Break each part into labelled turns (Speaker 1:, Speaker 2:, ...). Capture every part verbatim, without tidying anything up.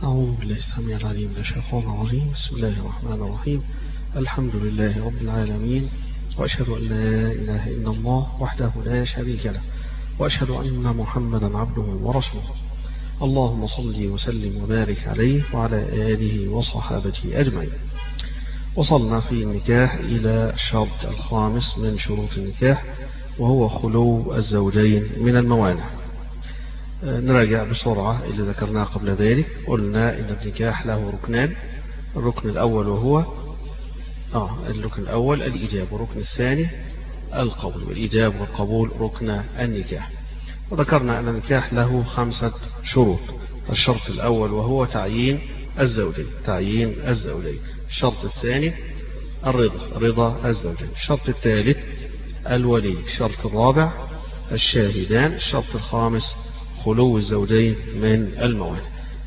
Speaker 1: أعوذ بالله السميع العليم من الشيطان الرجيم. بسم الله الرحمن الرحيم. الحمد لله رب العالمين، وأشهد أن لا إله إلا الله وحده لا شريك له، وأشهد أن محمدا عبده ورسوله. اللهم صل وسلم وبارك عليه وعلى آله وصحابته أجمعين. وصلنا في النكاح إلى الشرط الخامس من شروط النكاح، وهو خلو الزوجين من الموانع. نراجع بسرعة اللي ذكرناه قبل ذلك. قلنا إن النكاح له ركنان. الركن الأول وهو آه الركن الأول الإيجاب، والركن الثاني القبول. والإيجاب والقبول ركن النكاح. وذكرنا أن النكاح له خمسة شروط. الشرط الأول وهو تعيين الزوجين تعيين الزوجين الشرط الثاني الرضا رضا الزوجين. الشرط الثالث الولي. الشرط الرابع الشاهدان. الشرط الخامس خلو الزوجين من الموانع.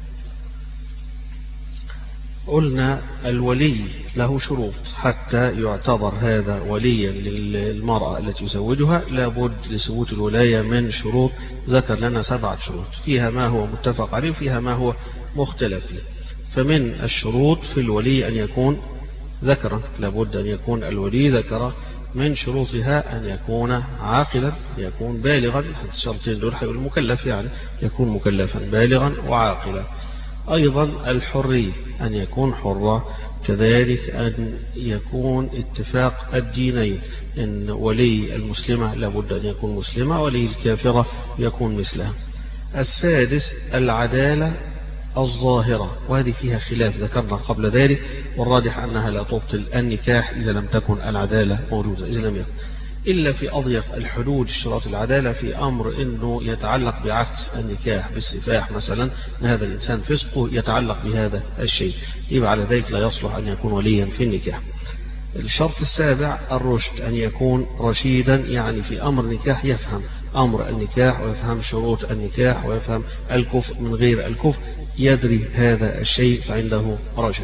Speaker 1: قلنا الولي له شروط حتى يعتبر هذا وليا للمرأة التي يزوجها. لابد لثبوت الولاية من شروط. ذكر لنا سبعة شروط، فيها ما هو متفق عليه وفيها ما هو مختلف فيه. فمن الشروط في الولي أن يكون ذكرا. لابد أن يكون الولي ذكرا. من شروطها أن يكون عاقلا، يكون بالغا. الشرطين دول هيقول مكلف، يعني يكون مكلفا بالغا وعاقلا. أيضا الحرية، أن يكون حرا. كذلك أن يكون اتفاق الدينين، إن ولي المسلمة لابد أن يكون مسلمة، ولي الكافرة يكون مثلها. السادس العدالة الظاهرة، وهذه فيها خلاف ذكرنا قبل ذلك، والراجح أنها لا تبطل النكاح إذا لم تكن العدالة موجودة، إذا لم يكن إلا في أضيق الحدود. اشتراط العدالة في أمر أنه يتعلق بعكس النكاح بالسفاح مثلا، أن هذا الإنسان فسقه يتعلق بهذا الشيء، يبقى على ذلك لا يصلح أن يكون وليا في النكاح. الشرط السابع الرشد، أن يكون رشيدا، يعني في أمر النكاح يفهم أمر النكاح ويفهم شروط النكاح ويفهم الكفء من غير الكفء، يدري هذا الشيء فعنده رشد.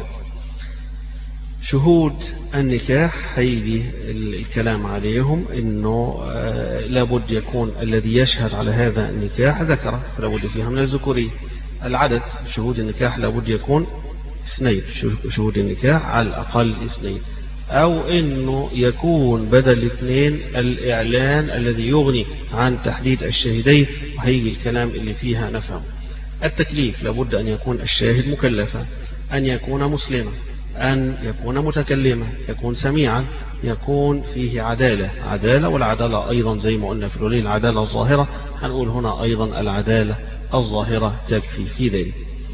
Speaker 1: شهود النكاح هيجي الكلام عليهم، انه لابد يكون الذي يشهد على هذا النكاح ذكر، فلابد فيها من الذكورية. العدد شهود النكاح لابد يكون اثنين، شهود النكاح على الأقل اثنين، أو أنه يكون بدل اثنين الإعلان الذي يغني عن تحديد الشاهدين، وهيجي الكلام اللي فيها نفهم. التكليف لابد أن يكون الشاهد مكلفا، أن يكون مسلما، أن يكون متكلما، يكون سميعا، يكون فيه عدالة عدالة والعدالة أيضا زي ما قلنا في الولي العدالة الظاهرة، هنقول هنا أيضا العدالة الظاهرة تكفي في ذلك.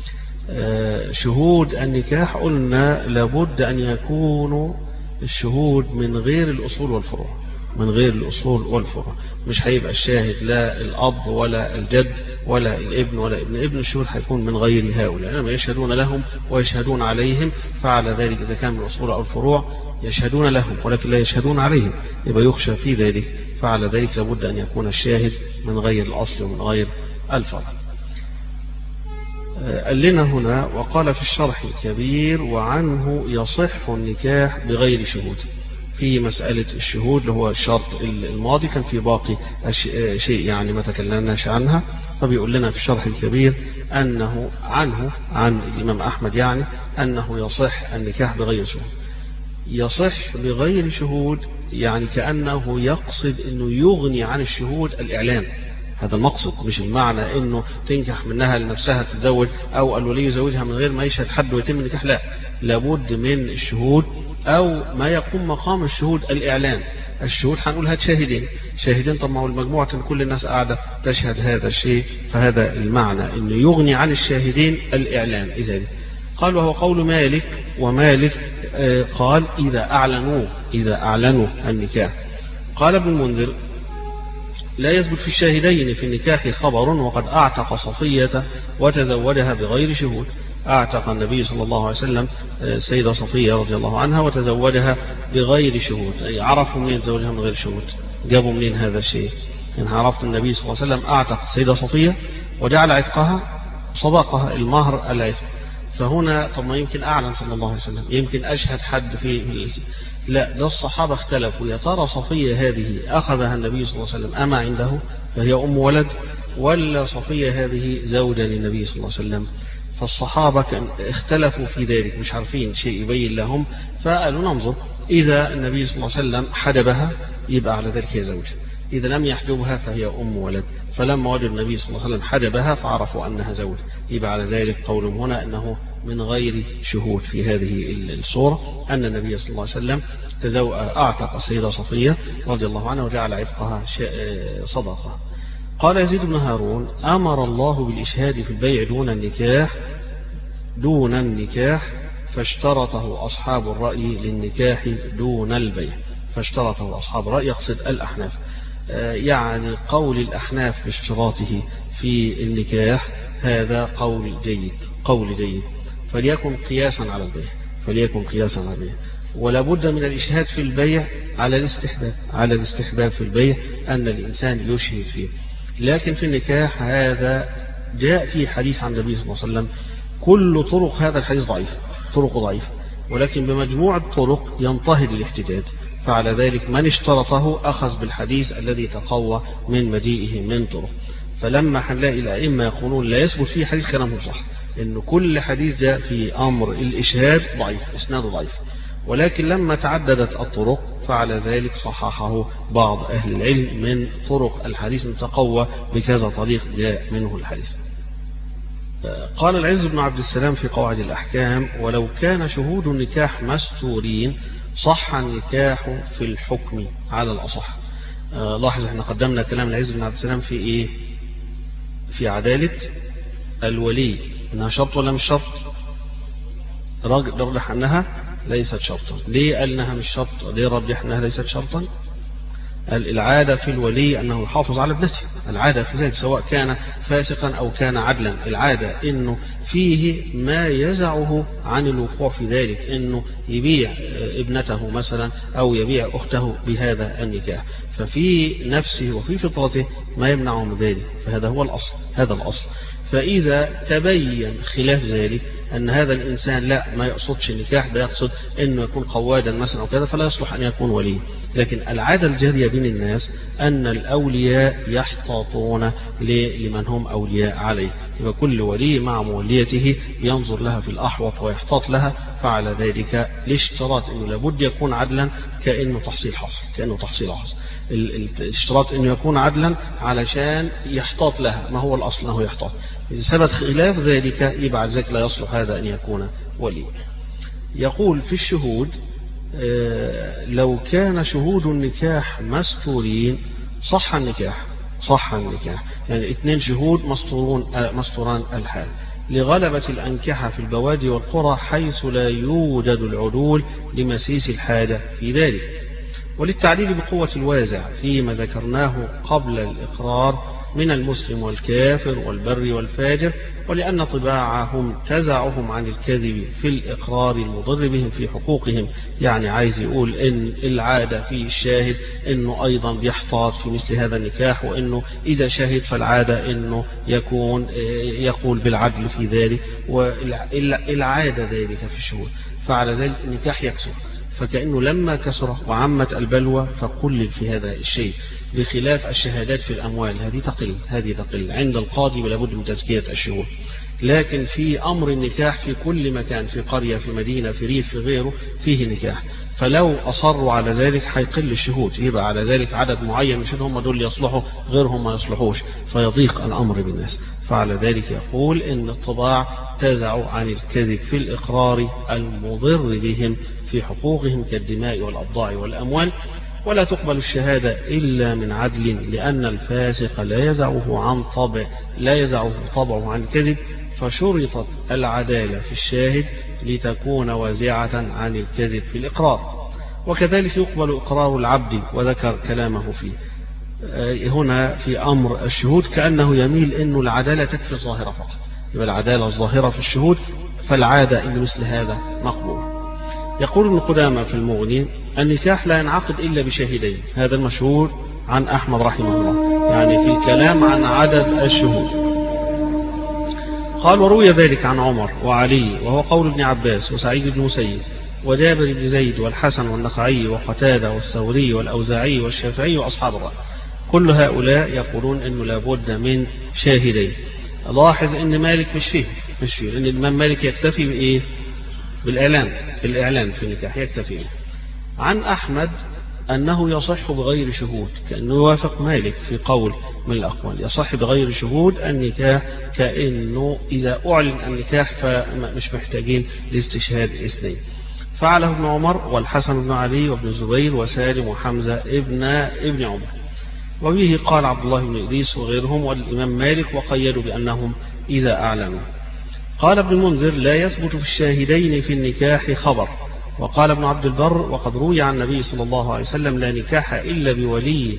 Speaker 1: شهود النكاح قلنا لابد أن يكونوا الشهود من غير الأصول والفروع، من غير الأصول والفروع. مش هيبقى الشاهد لا الأب ولا الجد ولا الابن ولا ابن ابن، الشهود هيكون من غير هؤلاء، لأنهم يشهدون لهم ويشهدون عليهم. فعلى ذلك إذا كان من الأصول أو الفروع يشهدون لهم ولكن لا يشهدون عليهم، يبقى يخشى في ذلك. فعلى ذلك لابد أن يكون الشاهد من غير الأصل ومن غير الفرع. قال لنا هنا وقال في الشرح الكبير وعنه يصح النكاح بغير شهود. في مسألة الشهود اللي هو الشرط الماضي كان في باقي شيء يعني ما تكلمناش عنها، فبيقول لنا في الشرح الكبير أنه عنه عن الإمام أحمد يعني أنه يصح النكاح بغير شهود. يصح بغير شهود يعني كأنه يقصد أنه يغني عن الشهود الإعلان، هذا المقصد، مش المعنى انه تنكح منها لنفسها تتزوج او الولي يزوجها من غير ما يشهد حد ويتم النكاح. لا، لابد من الشهود او ما يقوم مقام الشهود الاعلان. الشهود هنقول هات شاهدين شاهدين طب ما هو المجموعة كل الناس قاعدة تشهد هذا الشيء، فهذا المعنى انه يغني عن الشاهدين الاعلان. اذا قال وهو قول مالك، ومالك قال اذا اعلنوا اذا اعلنوا النكاح. قال ابن المنذر لا يثبت في الشاهدين في النكاح خبر، وقد أعتق صفية وتزوجها بغير شهود. أعتق النبي صلى الله عليه وسلم السيدة صفية رضي الله عنها وتزوجها بغير شهود. أي عرفوا منين تزوجها من غير شهود؟ جابوا منين هذا الشيء؟ إن عرفت النبي صلى الله عليه وسلم أعتق السيدة صفية وجعل عتقها صداقها المهر العتق. فهنا طب ما يمكن أعلن صلى الله عليه وسلم، يمكن أشهد حد في، لا، ده الصحابة اختلفوا يا ترى صفية هذه أخذها النبي صلى الله عليه وسلم أما عنده فهي أم ولد، ولا صفية هذه زوجة للنبي صلى الله عليه وسلم. فالصحابة كان اختلفوا في ذلك، مش عارفين شيء يبين لهم، فقالوا ننظر إذا النبي صلى الله عليه وسلم حجبها يبقى على ذلك هي زوجة، إذا لم يحجبها فهي أم ولد. فلما وجد النبي صلى الله عليه وسلم حجبها فعرفوا أنها زوجة، يبقى على ذلك قولهم هنا أنه من غير شهود في هذه الصورة، أن النبي صلى الله عليه وسلم أعتق السيدة صفية رضي الله عنها وجعل عتقها صدقة. قال يزيد بن هارون: أمر الله بالإشهاد في البيع دون النكاح دون النكاح فاشترطه أصحاب الرأي للنكاح دون البيع. فاشترطه أصحاب الرأي يقصد الأحناف، يعني قول الأحناف باشتراطه في النكاح هذا قول جيد، قول جيد، فليكن قياسا على البيع، فليكن قياسا على البيع. ولا بد من الإشهاد في البيع على الاستحباب، على الاستحباب في البيع أن الإنسان يشهد فيه. لكن في النكاح هذا جاء في حديث عن النبي صلى الله عليه وسلم، كل طرق هذا الحديث ضعيف، طرق ضعيف، ولكن بمجموع الطرق ينتهض الاحتجاج. فعلى ذلك من اشترطه أخذ بالحديث الذي تقوى من مجيئه من طرق. فلما هنلاقي الأئمة يقولون لا يثبت فيه حديث كلامهم صح، إن كل حديث جاء في أمر الإشهاد ضعيف، إسناده ضعيف، ولكن لما تعددت الطرق فعلى ذلك صححه بعض أهل العلم من طرق الحديث المتقوى بكذا طريق جاء منه الحديث. قال العز بن عبد السلام في قواعد الأحكام: ولو كان شهود النكاح مستورين صح النكاح في الحكم على الأصح. آه لاحظ احنا قدمنا كلام العز بن عبد السلام في ايه؟ في عدالة الولي، انها شرط ولا مش شرط؟ راجل رجح انها ليست شرطا. ليه قال انها مش شرط؟ ليه رجح انها ليست شرطا؟ العادة في الولي أنه يحافظ على ابنته، العادة في ذلك سواء كان فاسقا أو كان عدلا، العادة أنه فيه ما يزعه عن الوقوع في ذلك، أنه يبيع ابنته مثلا أو يبيع أخته بهذا النكاح، ففي نفسه وفي فطرته ما يمنعه من ذلك، فهذا هو الأصل، هذا الأصل. فإذا تبين خلاف ذلك أن هذا الإنسان لا ما يقصدش النكاح، ده يقصد أنه يكون قوادا مثلا أو كذا، فلا يصلح أن يكون ولي. لكن العادة الجارية بين الناس أن الأولياء يحتاطون لمن هم أولياء عليه، يبقى كل ولي مع موليته ينظر لها في الأحوط ويحتاط لها، فعلى ذلك الاشتراط أنه لابد يكون عدلا كأنه تحصيل حاصل، كأنه تحصيل حاصل. الاشتراط أنه يكون عدلا علشان يحتاط لها، ما هو الأصل أنه يحتاط. إذا ثبت خلاف ذلك يبقى ذلك لا يصلح هذا أن يكون ولي. يقول في الشهود: لو كان شهود النكاح مستورين صح النكاح، صح النكاح، يعني اثنين شهود مستورون مستوران الحال، لغلبة الأنكحة في البوادي والقرى حيث لا يوجد العدول لمسيس الحاجة في ذلك، وللتعليل بقوة الوازع فيما ذكرناه قبل الإقرار من المسلم والكافر والبر والفاجر، ولأن طباعهم تزعهم عن الكذب في الإقرار المضر بهم في حقوقهم. يعني عايز يقول إن العادة في الشاهد إنه أيضا بيحتاط في مثل هذا النكاح، وإنه إذا شهد فالعادة إنه يكون يقول بالعدل في ذلك، والعادة ذلك في الشهود، فعلى ذلك النكاح يكسر. فكأنه لما كسر وعمت البلوى فقلل في هذا الشيء، بخلاف الشهادات في الأموال، هذه تقل، هذه تقل عند القاضي ولا بد من تزكية الشهود. لكن في أمر النكاح في كل مكان، في قرية، في مدينة، في ريف، في غيره فيه نكاح، فلو أصروا على ذلك هيقل الشهود، يبقى على ذلك عدد معين مش هم دول يصلحوا غيرهم ما يصلحوش، فيضيق الأمر بالناس. فعلى ذلك يقول إن الطباع تزع عن الكذب في الإقرار المضر بهم في حقوقهم كالدماء والأبضاع والأموال، ولا تقبل الشهادة إلا من عدل، لأن الفاسق لا يزعه عن طبع لا يزعه طبعه عن الكذب، فشرطت العدالة في الشاهد لتكون وازعة عن الكذب في الإقرار. وكذلك يقبل إقرار العبد، وذكر كلامه فيه هنا في أمر الشهود، كأنه يميل أنه العدالة تكفي الظاهرة فقط، يبقى العدالة الظاهرة في الشهود، فالعادة أن مثل هذا مقبول. يقول ابن قدامة في المغني: النكاح لا ينعقد إلا بشاهدين، هذا المشهور عن أحمد رحمه الله، يعني في الكلام عن عدد الشهود. قال: وروي ذلك عن عمر وعلي، وهو قول ابن عباس وسعيد بن مسيب وجابر بن زيد والحسن والنخعي وقتادة والثوري والأوزاعي والشافعي وأصحاب الرأي، كل هؤلاء يقولون أنه لابد من شاهدين. لاحظ أن مالك مش فيه، مش فيه، لأن الإمام مالك يكتفي بإيه؟ بالإعلان، الإعلان في النكاح يكتفي به. عن أحمد أنه يصح بغير شهود، كأنه يوافق مالك في قول من الأقوال، يصح بغير شهود النكاح، كأنه إذا أعلن النكاح فمش محتاجين لاستشهاد اثنين. فعله ابن عمر والحسن بن علي وابن الزبير وسالم وحمزة ابن ابن عمر، وبه قال عبد الله بن إدريس وغيرهم والإمام مالك، وقيدوا بأنهم إذا أعلنوا. قال ابن المنذر لا يثبت في الشاهدين في النكاح خبر. وقال ابن عبد البر وقد روي عن النبي صلى الله عليه وسلم لا نكاح إلا بولي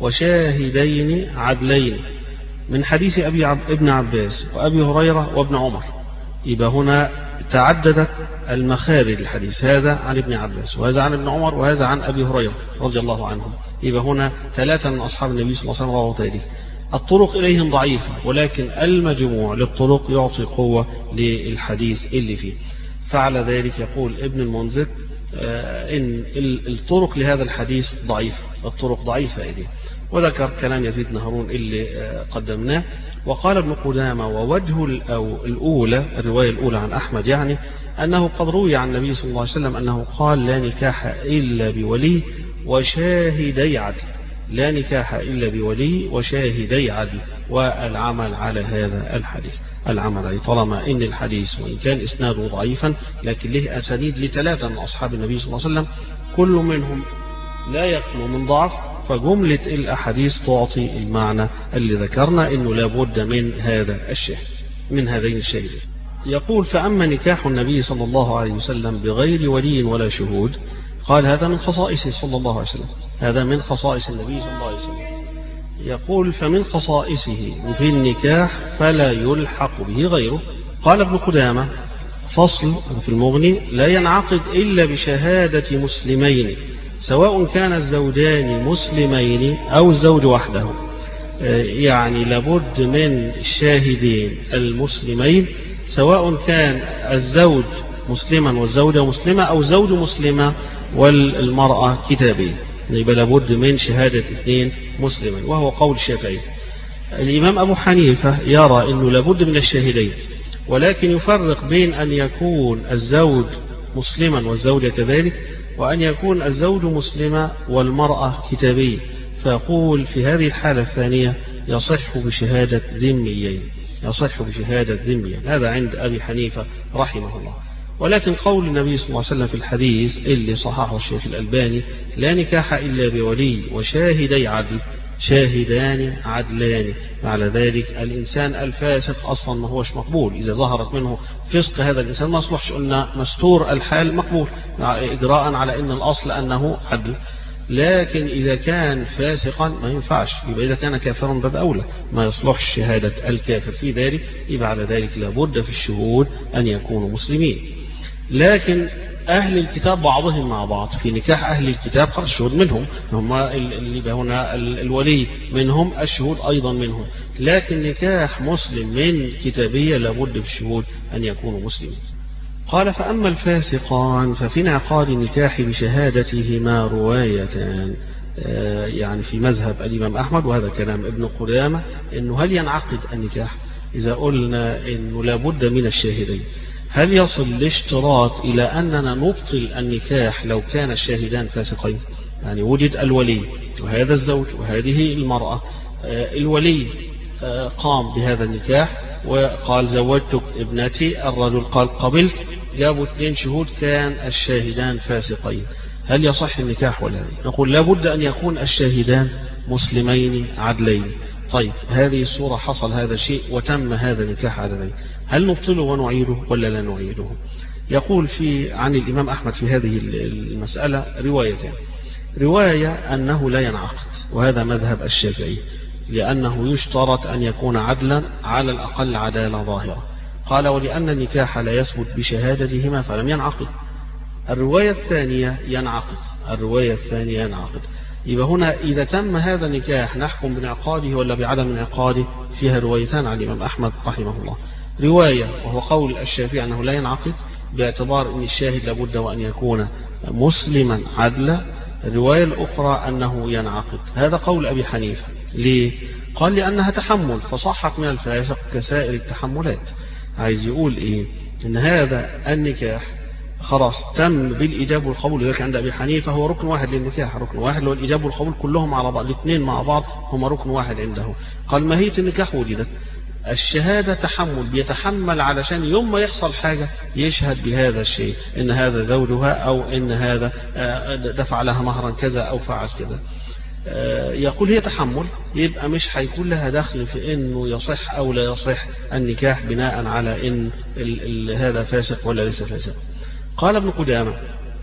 Speaker 1: وشاهدين عدلين، من حديث أبي عب ابن عباس وأبي هريرة وابن عمر. يبقى هنا تعددت المخارج الحديث، هذا عن ابن عباس وهذا عن ابن عمر وهذا عن أبي هريرة رضي الله عنهم. يبقى هنا ثلاثة من أصحاب النبي صلى الله عليه وسلم رووا ذلك. الطرق إليهم ضعيفة، ولكن المجموع للطرق يعطي قوة للحديث اللي فيه. فعلى ذلك يقول ابن المنذر إن الطرق لهذا الحديث ضعيفة، الطرق ضعيفة إليه، وذكر كلام يزيد نهرون اللي قدمناه. وقال ابن قدامة ووجه الأولى، الرواية الأولى عن أحمد يعني، أنه قد روي عن النبي صلى الله عليه وسلم أنه قال لا نكاح إلا بولي وشاهدي عدل، لا نكاح إلا بولي وشاهدي عدل، والعمل على هذا الحديث، العمل عليه طالما إن الحديث وإن كان إسناده ضعيفا لكن له أسانيد لثلاثة من أصحاب النبي صلى الله عليه وسلم كل منهم لا يخلو من ضعف، فجملة الأحاديث تعطي المعنى اللي ذكرنا إنه لابد من هذا الشاهد، من هذين الشاهدين. يقول فأما نكاح النبي صلى الله عليه وسلم بغير ولي ولا شهود، قال هذا من خصائصه صلى الله عليه وسلم، هذا من خصائص النبي صلى الله عليه وسلم. يقول فمن خصائصه في النكاح فلا يلحق به غيره. قال ابن قدامة فصل في المغني لا ينعقد إلا بشهادة مسلمين، سواء كان الزوجان مسلمين أو الزوج وحده، يعني لابد من الشاهدين المسلمين، سواء كان الزوج مسلما والزوجة مسلمة أو زوج مسلمة والمرأة كتابية، يبقى لابد من شهادة اثنين مسلمين، وهو قول الشافعي. الإمام أبو حنيفة يرى أنه لابد من الشاهدين، ولكن يفرق بين أن يكون الزوج مسلما والزوجة كذلك، وأن يكون الزوج مسلمة والمرأة كتابية، فيقول في هذه الحالة الثانية يصح بشهادة ذميين، يصح بشهادة ذميين، هذا عند أبي حنيفة رحمه الله. ولكن قول النبي صلى الله عليه وسلم في الحديث اللي صححه الشيخ الألباني لا نكاح إلا بولي وشاهدي عدل، شاهدان عدلان، على ذلك الإنسان الفاسق أصلا ما هوش مقبول، إذا ظهرت منه فسق هذا الإنسان ما أصلحش، قلنا مستور الحال مقبول إجراء على أن الأصل أنه عدل، لكن إذا كان فاسقا ما ينفعش، يبقى إذا كان كافرا باب أولى ما يصلحش شهادة الكافر في ذلك، يبقى على ذلك لابد في الشهود أن يكونوا مسلمين. لكن أهل الكتاب بعضهم مع بعض في نكاح أهل الكتاب خرج الشهود منهم، هم اللي هنا الولي منهم، الشهود أيضا منهم، لكن نكاح مسلم من كتابية لابد في الشهود أن يكونوا مسلمين. قال فأما الفاسقان ففي انعقاد النكاح بشهادتهما روايتان، يعني في مذهب الإمام أحمد وهذا كلام ابن قدامة، إنه هل ينعقد النكاح إذا قلنا إنه لابد من الشاهدين، هل يصل الاشتراط إلى أننا نبطل النكاح لو كان الشاهدان فاسقين؟ يعني وجد الولي وهذا الزوج وهذه المرأة، الولي قام بهذا النكاح وقال زوجتك ابنتي، الرجل قال قبلت، جابوا اثنين شهود كان الشاهدان فاسقين، هل يصح النكاح ولا لا؟ نقول لابد أن يكون الشاهدان مسلمين عدلين. طيب هذه الصورة حصل هذا الشيء وتم هذا النكاح عدلين، هل نبطله ونعيده ولا لا نعيده؟ يقول في عن الإمام أحمد في هذه المسألة روايتين، رواية أنه لا ينعقد وهذا مذهب الشافعي، لأنه يشترط أن يكون عدلا على الأقل عدالة ظاهرة، قال ولأن النكاح لا يثبت بشهادتهما فلم ينعقد. الرواية الثانية ينعقد، الرواية الثانية ينعقد، يبقى هنا إذا تم هذا النكاح نحكم بانعقاده ولا بعدم انعقاده، فيها روايتان عن الإمام أحمد رحمه الله، رواية وهو قول الشافعي أنه لا ينعقد باعتبار أن الشاهد لابد وأن يكون مسلما عدلا، الرواية الأخرى أنه ينعقد، هذا قول أبي حنيفة. ليه؟ قال لأنها تحمل، فصحت من الفاسق كسائر التحملات، عايز يقول إيه؟ إن هذا النكاح خلاص تم بالإجابة والقبول. لذلك عند أبي حنيفة هو ركن واحد للنكاح، ركن واحد له الإجابة والقبول كلهم على بعض، الاثنين مع بعض هم ركن واحد عنده. قال ماهية النكاح وجدت، الشهادة تحمل، بيتحمل علشان يوم ما يحصل حاجة يشهد بهذا الشيء، إن هذا زوجها أو إن هذا دفع لها مهرا كذا أو فعل كذا. يقول هي تحمل، يبقى مش هيكون لها دخل في إنه يصح أو لا يصح النكاح بناء على إن ال ال هذا فاسق ولا ليس فاسق. قال ابن قدامة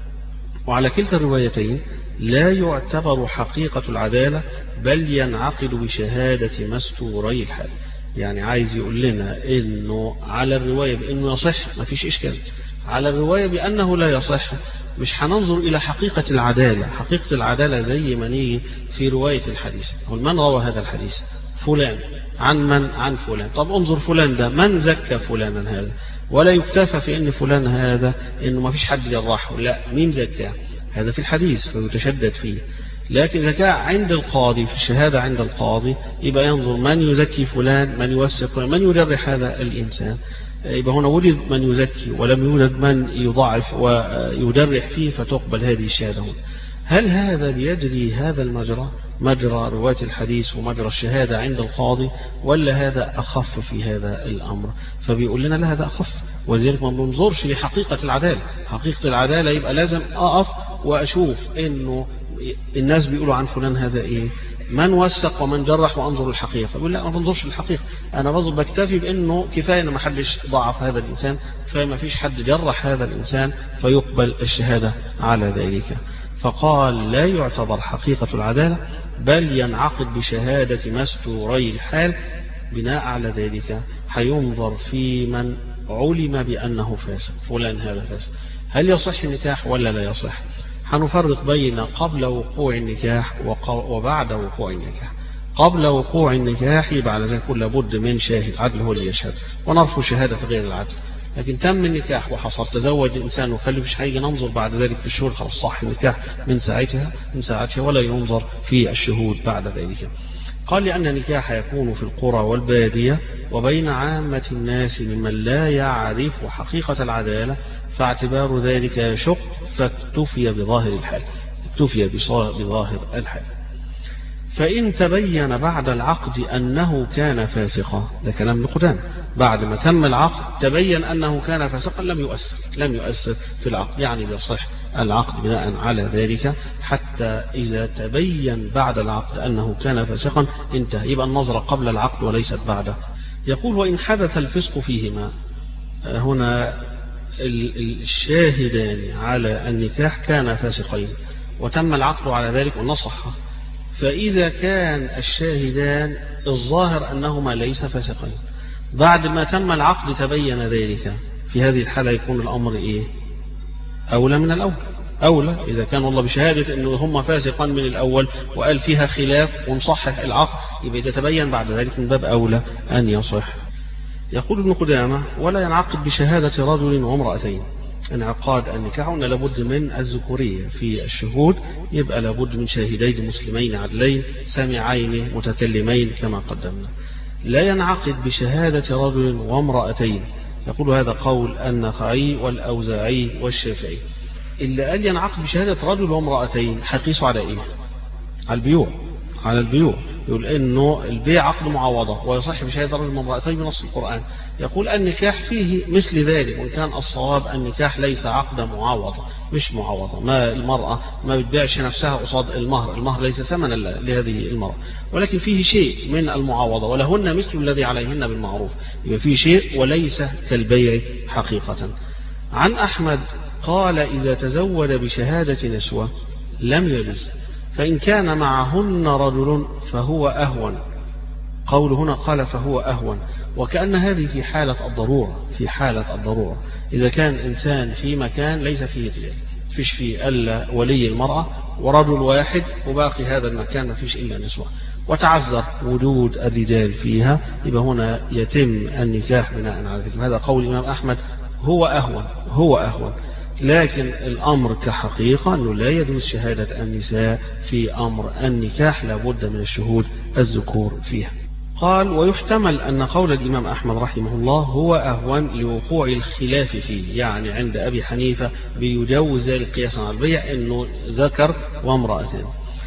Speaker 1: وعلى كلتا الروايتين لا يعتبر حقيقة العدالة بل ينعقد بشهادة مستوري الحال. يعني عايز يقول لنا إنه على الرواية بأنه يصح ما فيش إشكال، على الرواية بأنه لا يصح مش هننظر إلى حقيقة العدالة. حقيقة العدالة زي ما نيجي في رواية الحديث، من روى هذا الحديث؟ فلان عن من؟ عن فلان. طب انظر فلان ده من زكى فلانا هذا؟ ولا يكتفى في ان فلان هذا انه ما فيش حد جرحه، لا، مين زكاه؟ هذا في الحديث فيتشدد فيه. لكن إذا كان عند القاضي في الشهادة عند القاضي يبقى ينظر من يزكي فلان، من يوثق فلان، من يجرح هذا الإنسان. يبقى هنا وجد من يزكي ولم يوجد من يضعف ويجرح فيه فتقبل هذه الشهادة. هل هذا بيجري هذا المجرى، مجرى رواية الحديث ومجرى الشهادة عند القاضي، ولا هذا أخف في هذا الأمر؟ فبيقول لنا لا، هذا أخف، وذلك ما بننظرش لحقيقة العدالة. حقيقة العدالة يبقى لازم أقف وأشوف إنه الناس بيقولوا عن فلان هذا إيه، من وثق ومن جرح، وأنظر الحقيقة. يقول لا، ما بنظرش الحقيقة، أنا بنظر بكتفي بأنه كفاية إن ما حدش ضعف هذا الإنسان، فما فيش حد جرح هذا الإنسان فيقبل الشهادة على ذلك. فقال لا يعتبر حقيقة العدالة بل ينعقد بشهادة مستوري الحال. بناء على ذلك هينظر في من علم بأنه فاسق، فلان هذا فاسق، هل يصح النكاح ولا لا يصح؟ هنفرق بين قبل وقوع النكاح وبعد وقوع النكاح. قبل وقوع النكاح يبقى على ذلك لابد من شاهد عدل هو اللي يشهد، ونرفض شهادة غير العدل. لكن تم النكاح وحصل تزوج الإنسان وخلف، مش هيجي ننظر بعد ذلك في الشهور، خلاص صح النكاح من ساعتها من ساعتها ولا ينظر في الشهود بعد ذلك. قال لأن النكاح يكون في القرى والبادية وبين عامة الناس ممن لا يعرف حقيقة العدالة، فاعتبار ذلك يشق، فاكتفي بظاهر الحال، اكتفي بظاهر الحال. فإن تبين بعد العقد أنه كان فاسقا، ده كلام ابن قدامة، بعد ما تم العقد تبين أنه كان فاسقا لم يؤثر لم يؤثر في العقد، يعني يصح العقد بناء على ذلك حتى إذا تبين بعد العقد أنه كان فاسقا انتهى. يبقى النظرة قبل العقد وليست بعده. يقول وإن حدث الفسق فيهما، هنا الشاهدان على النكاح كان فاسقين وتم العقد على ذلك ونصح، فإذا كان الشاهدان الظاهر أنهما ليس فاسقين بعد ما تم العقد تبين ذلك، في هذه الحالة يكون الأمر إيه؟ أولى من الأول. أولى إذا كان الله بشهادة أنه هم فاسقان من الأول وقال فيها خلاف ونصحح العقد، يبقى إذا تبين بعد ذلك من باب أولى أن يصح. يقول ابن قدامة ولا ينعقد بشهادة رجل وامرأتين. انعقاد النكاح أن لابد من الذكورية في الشهود، يبقى لابد من شاهدين مسلمين عدلين سامعين متكلمين كما قدمنا. لا ينعقد بشهادة رجل وامرأتين، يقول هذا قول النخعي والأوزاعي والشافعي. إلا قال ينعقد بشهادة رجل وامرأتين هيقيسوا على إيه؟ على البيوع، على البيوع. يقول إنه البيع عقد معاوضة ويصح بشهادة رجل وامرأتين بنص القرآن. يقول النكاح فيه مثل ذلك، وإن كان الصواب النكاح ليس عقد معاوضة، مش معاوضة، ما المرأة ما بتبيعش نفسها قصاد المهر، المهر ليس ثمنا لهذه المرأة، ولكن فيه شيء من المعاوضة، ولهن مثل الذي عليهن بالمعروف، يبقى فيه شيء وليس كالبيع حقيقة. عن أحمد قال إذا تزود بشهادة نسوة لم يجوز، فإن كان معهن رجل فهو أهون. قول هنا قال فهو أهون، وكأن هذه في حالة الضرورة، في حالة الضرورة إذا كان إنسان في مكان ليس فيه رجال، فيش فيه إلا ولي المرأة ورجل واحد وباقي هذا المكان ما فيش إلا نسوة، وتعذر وجود الرجال فيها، يبقى هنا يتم النكاح بناء على ذلك. هذا قول الإمام أحمد هو أهون، هو أهون. لكن الأمر كحقيقة أنه لا يجوز شهادة النساء في أمر النكاح، لابد من الشهود الذكور فيها. قال ويحتمل أن قول الإمام أحمد رحمه الله هو أهون لوقوع الخلاف فيه، يعني عند أبي حنيفة بيجوز القياس على البيع أنه ذكر وامرأتين.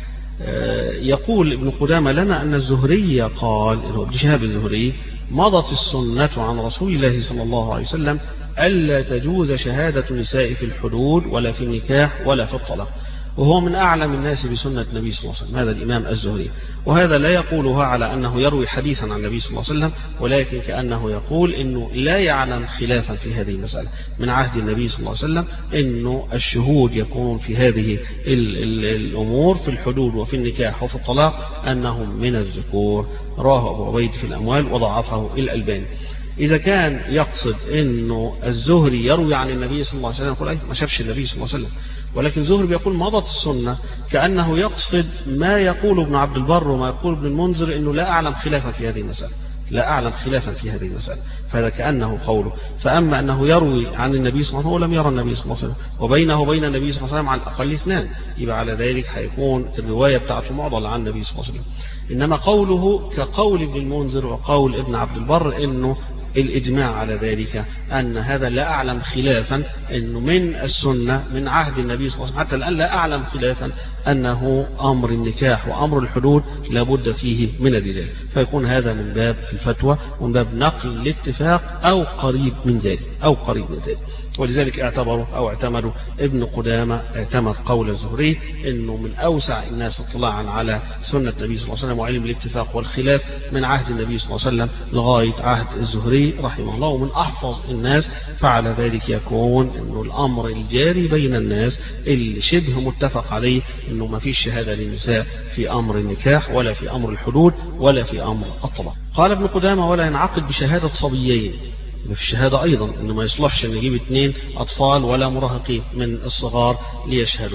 Speaker 1: يقول ابن قدامة لنا أن الزهري قال ابن شهاب الزهري مضت السنة عن رسول الله صلى الله عليه وسلم ألا تجوز شهادة النساء في الحدود ولا في النكاح ولا في الطلاق، وهو من أعلم الناس بسنة النبي صلى الله عليه وسلم، هذا الإمام الزهري. وهذا لا يقولها على أنه يروي حديثا عن النبي صلى الله عليه وسلم، ولكن كأنه يقول أنه لا يعلم خلافا في هذه المسألة من عهد النبي صلى الله عليه وسلم، أنه الشهود يكون في هذه ال ال الأمور في الحدود وفي النكاح وفي الطلاق أنهم من الذكور. رواه أبو عبيد في الأموال وضعفه الألباني. إذا كان يقصد أنه الزهري يروي عن النبي صلى الله عليه وسلم يقول أي ما شافش النبي صلى الله عليه وسلم، ولكن زهري بيقول مضت السنة، كأنه يقصد ما يقول ابن عبد البر وما يقول ابن المنذر أنه لا أعلم خلافا في هذه المسألة، لا أعلم خلافا في هذه المسألة، فهذا كأنه قوله. فأما أنه يروي عن النبي صلى الله عليه وسلم هو لم يرى النبي صلى الله عليه وسلم، وبينه وبين النبي صلى الله عليه وسلم على الأقل اثنان، يبقى على ذلك هيكون الرواية بتاعته معضلة عن النبي صلى الله عليه وسلم. إنما قوله كقول ابن المنذر وقول ابن عبد البر أنه الإجماع على ذلك أن هذا لا أعلم خلافا أنه من السنة من عهد النبي صلى الله عليه وسلم، حتى الآن لا أعلم خلافا أنه أمر النكاح وأمر الحدود لابد فيه من الرجال، فيكون هذا من باب الفتوى ومن باب نقل الاتفاق أو قريب من ذلك أو قريب من ذلك. ولذلك اعتبروا أو اعتمدوا ابن قدامة اعتمد قول الزهري أنه من أوسع الناس اطلاعا على سنة النبي صلى الله عليه وسلم وعلم الاتفاق والخلاف من عهد النبي صلى الله عليه وسلم لغاية عهد الزهري رحمه الله، ومن أحفظ الناس. فعلى ذلك يكون أنه الأمر الجاري بين الناس اللي شبه متفق عليه أنه ما فيش شهادة للنساء في أمر النكاح ولا في أمر الحدود ولا في أمر الطلاق. قال ابن قدامة ولا ينعقد بشهادة صبيين، في الشهادة أيضا أنه ما يصلحش أن يجيب اثنين أطفال ولا مراهقين من الصغار ليشهدوا.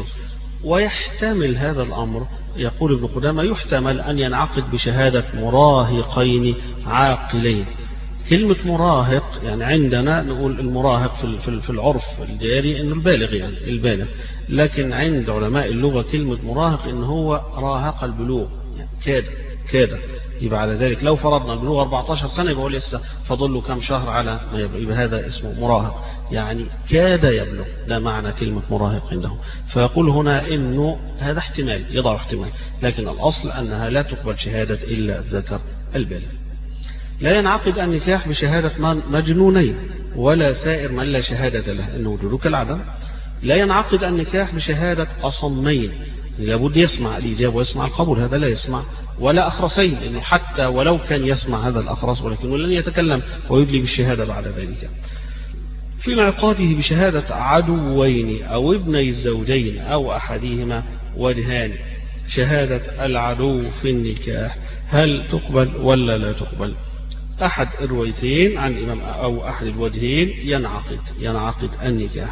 Speaker 1: ويحتمل هذا الأمر، يقول ابن قدامة يحتمل أن ينعقد بشهادة مراهقين عاقلين. كلمة مراهق يعني عندنا نقول المراهق في في العرف الجاري إنه البالغ، يعني البالغ، لكن عند علماء اللغة كلمة مراهق إن هو راهق البلوغ، يعني كاد كاد يبقى على ذلك لو فرضنا البلوغ أربعة عشر سنة يبقى لسه فضل له كم شهر على ما يبقى, يبقى هذا اسمه مراهق، يعني كاد يبلغ، ده معنى كلمة مراهق عندهم. فيقول هنا إنه هذا احتمال، يضع احتمال، لكن الأصل أنها لا تقبل شهادة إلا الذكر البالغ. لا ينعقد النكاح بشهادة مجنونين ولا سائر من لا شهادة له، إنه وجوده كالعدم. لا ينعقد النكاح بشهادة أصمين، لابد يسمع الإجابة ويسمع القبول، هذا لا يسمع. ولا أخرسين، إنه حتى ولو كان يسمع هذا الأخرس ولكنه لن يتكلم ويدلي بالشهادة بعد ذلك. في انعقاده بشهادة عدوين أو ابني الزوجين أو أحدهما وجهان. شهادة العدو في النكاح هل تقبل ولا لا تقبل؟ أحد الروايتين عن الإمام أو أحد الوجهين ينعقد ينعقد النكاح.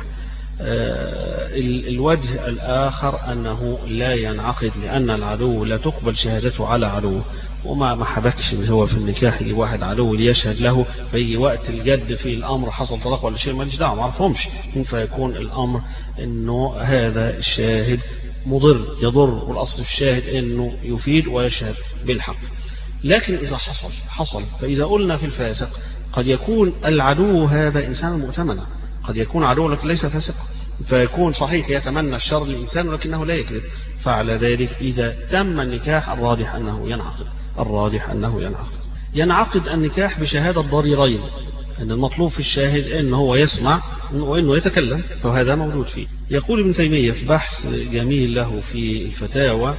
Speaker 1: آه الوجه الآخر أنه لا ينعقد، لأن العدو لا تقبل شهادته على عدو، وما ما حبكش اللي هو في النكاح اللي واحد عدو ليشهد له في وقت الجد في الأمر حصل طلاق ولا شيء ماليش دعوة، ما عرفهمش، فيكون الأمر إنه هذا الشاهد مضر يضر، والأصل في الشاهد إنه يفيد ويشهد بالحق. لكن إذا حصل حصل فإذا قلنا في الفاسق قد يكون العدو هذا إنسان مؤتمنا، قد يكون عدو لكن ليس فاسق، فيكون صحيح يتمنى الشر للإنسان ولكنه لا يكذب. فعلى ذلك إذا تم النكاح الراجح أنه ينعقد الراجح أنه ينعقد ينعقد النكاح بشهادة ضريرين، أن المطلوب في الشاهد أنه هو يسمع وأنه يتكلم، فهذا موجود فيه. يقول ابن تيمية في بحث جميل له في الفتاوى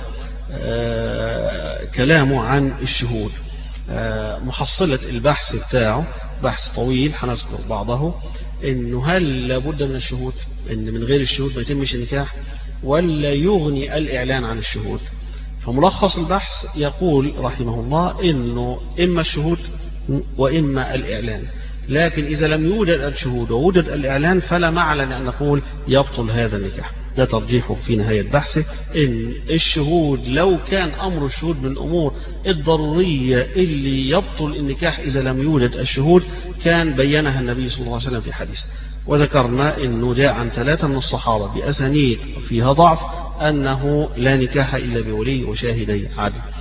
Speaker 1: آه كلامه عن الشهود، آه محصلة البحث بتاعه بحث طويل هنذكر بعضه، انه هل لابد من الشهود، ان من غير الشهود ما يتمش النكاح، ولا يغني الاعلان عن الشهود. فملخص البحث يقول رحمه الله انه اما الشهود واما الاعلان، لكن اذا لم يوجد الشهود ووجد الاعلان فلا معنى لان نقول يبطل هذا النكاح. ده ترجيحه في نهاية بحثه، إن الشهود لو كان أمر الشهود من الأمور الضرورية اللي يبطل النكاح إذا لم يوجد الشهود كان بينها النبي صلى الله عليه وسلم في حديث. وذكرنا أنه جاء عن ثلاثة من الصحابة بأسانيد فيها ضعف أنه لا نكاح إلا بولي وشاهدي عدل.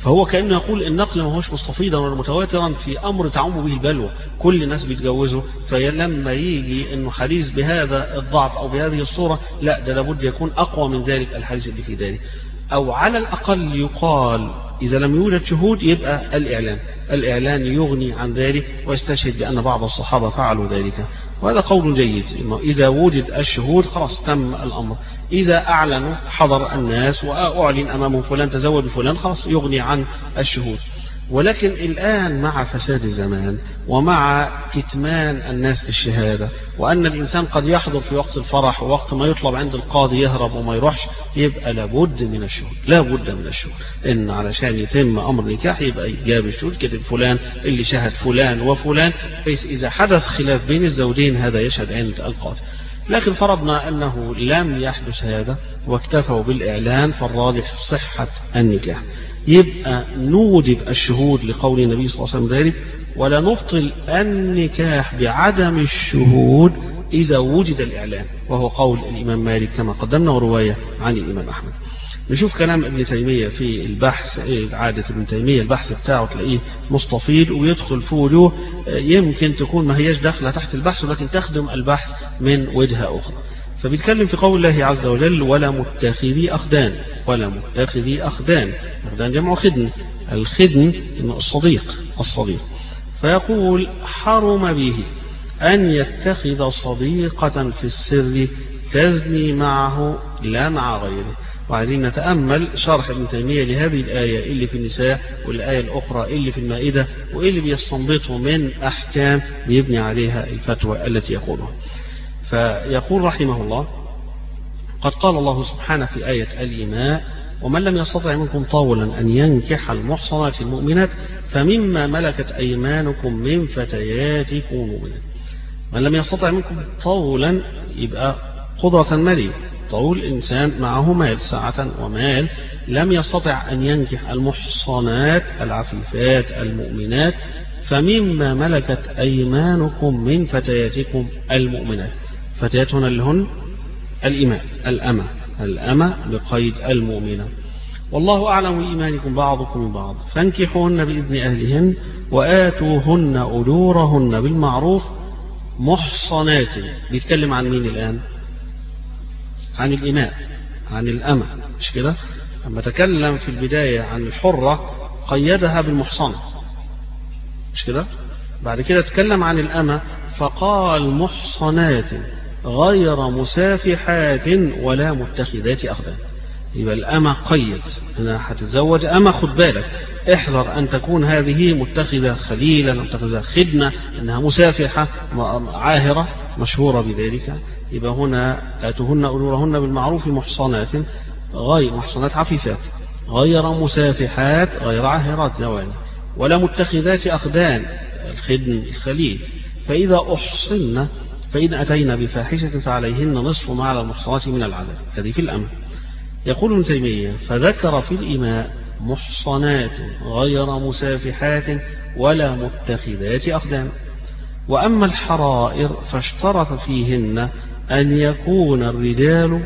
Speaker 1: فهو كأنه يقول النقل ما هوش مستفيضا ولا متواترا في أمر تعم به البلوى، كل الناس بيتجوزوا، فلما يجي إنه حديث بهذا الضعف أو بهذه الصورة، لا ده لابد يكون أقوى من ذلك الحديث اللي في ذلك. أو على الأقل يقال إذا لم يوجد شهود يبقى الإعلان، الإعلان يغني عن ذلك ويستشهد بأن بعض الصحابة فعلوا ذلك، وهذا قول جيد. إذا وجد الشهود خلاص تم الأمر، إذا أعلنوا حضر الناس وأعلن أمامهم فلان تزوج فلان خلاص يغني عن الشهود. ولكن الآن مع فساد الزمان ومع كتمان الناس للشهادة، وأن الإنسان قد يحضر في وقت الفرح ووقت ما يطلب عند القاضي يهرب وما يروحش، يبقى لابد من الشهود، لابد من الشهود. إن علشان يتم أمر نكاح يبقى يجاب الشهود، كتب فلان اللي شهد فلان وفلان، بحيث إذا حدث خلاف بين الزوجين هذا يشهد عند القاضي. لكن فرضنا أنه لم يحدث هذا واكتفوا بالإعلان، فالراجح صحة النكاح، يبقى نوجب الشهود لقول النبي صلى الله عليه وسلم ذلك، ولا نبطل النكاح بعدم الشهود إذا وجد الإعلان، وهو قول الإمام مالك كما قدمنا ورواية عن الإمام أحمد. نشوف كلام ابن تيمية في البحث، عادة ابن تيمية البحث بتاعه تلاقيه مستفيض ويدخل في وجوه يمكن تكون ما هيش داخلة تحت البحث ولكن تخدم البحث من وجهة أخرى. فبيتكلم في قول الله عز وجل ولا متخذي أخدان، ولا متخذي أخدان، أخدان جمع خدن، الخدن إنه الصديق، الصديق. فيقول حرم به أن يتخذ صديقة في السر تزني معه لا مع غيره. وعايزين نتأمل شرح ابن تيمية لهذه الآية اللي في النساء والآية الأخرى اللي في المائدة، واللي بيستنبطه من أحكام بيبني عليها الفتوى التي يقولها. فيقول رحمه الله قد قال الله سبحانه في آية الإيماء ومن لم يستطع منكم طولا أن ينكح المحصنات المؤمنات فمما ملكت أيمانكم من فتياتكم المؤمنات. من لم يستطع منكم طولا يبقى قدرة مالية، طول إنسان معه مال سعة ومال، لم يستطع أن ينكح المحصنات العفيفات المؤمنات فمما ملكت أيمانكم من فتياتكم المؤمنات. فتيات هنا اللي هن الإماء، الأمة، الأمة بقيد المؤمنة. والله أعلم بإيمانكم بعضكم من بعض فانكحوهن بإذن أهلهن وآتوهن أجورهن بالمعروف محصنات. بيتكلم عن مين الآن؟ عن الإماء، عن الأمة، مش كده؟ لما تكلم في البداية عن الحرة قيدها بالمحصنة، مش كده؟ بعد كده تكلم عن الأمة فقال محصنات غير مسافحات ولا متخذات أخدان. يبقى الأمة قيد، أنا هتتزوج أمة خد بالك احذر أن تكون هذه متخذة خليلا، متخذة خدنة، أنها مسافحة عاهرة مشهورة بذلك. يبقى هنا آتوهن أجورهن بالمعروف محصنات، غير محصنات عفيفات غير مسافحات غير عاهرات زواني ولا متخذات أخدان الخدن الخليل. فإذا أحصن فإن أتينا بفاحشة فعليهن نصف ما على المحصنات من العذاب. هذه في الأمر. يقول ابن تيمية فذكر في الإماء محصنات غير مسافحات ولا متخذات أخدان. وأما الحرائر فاشترط فيهن أن يكون الرجال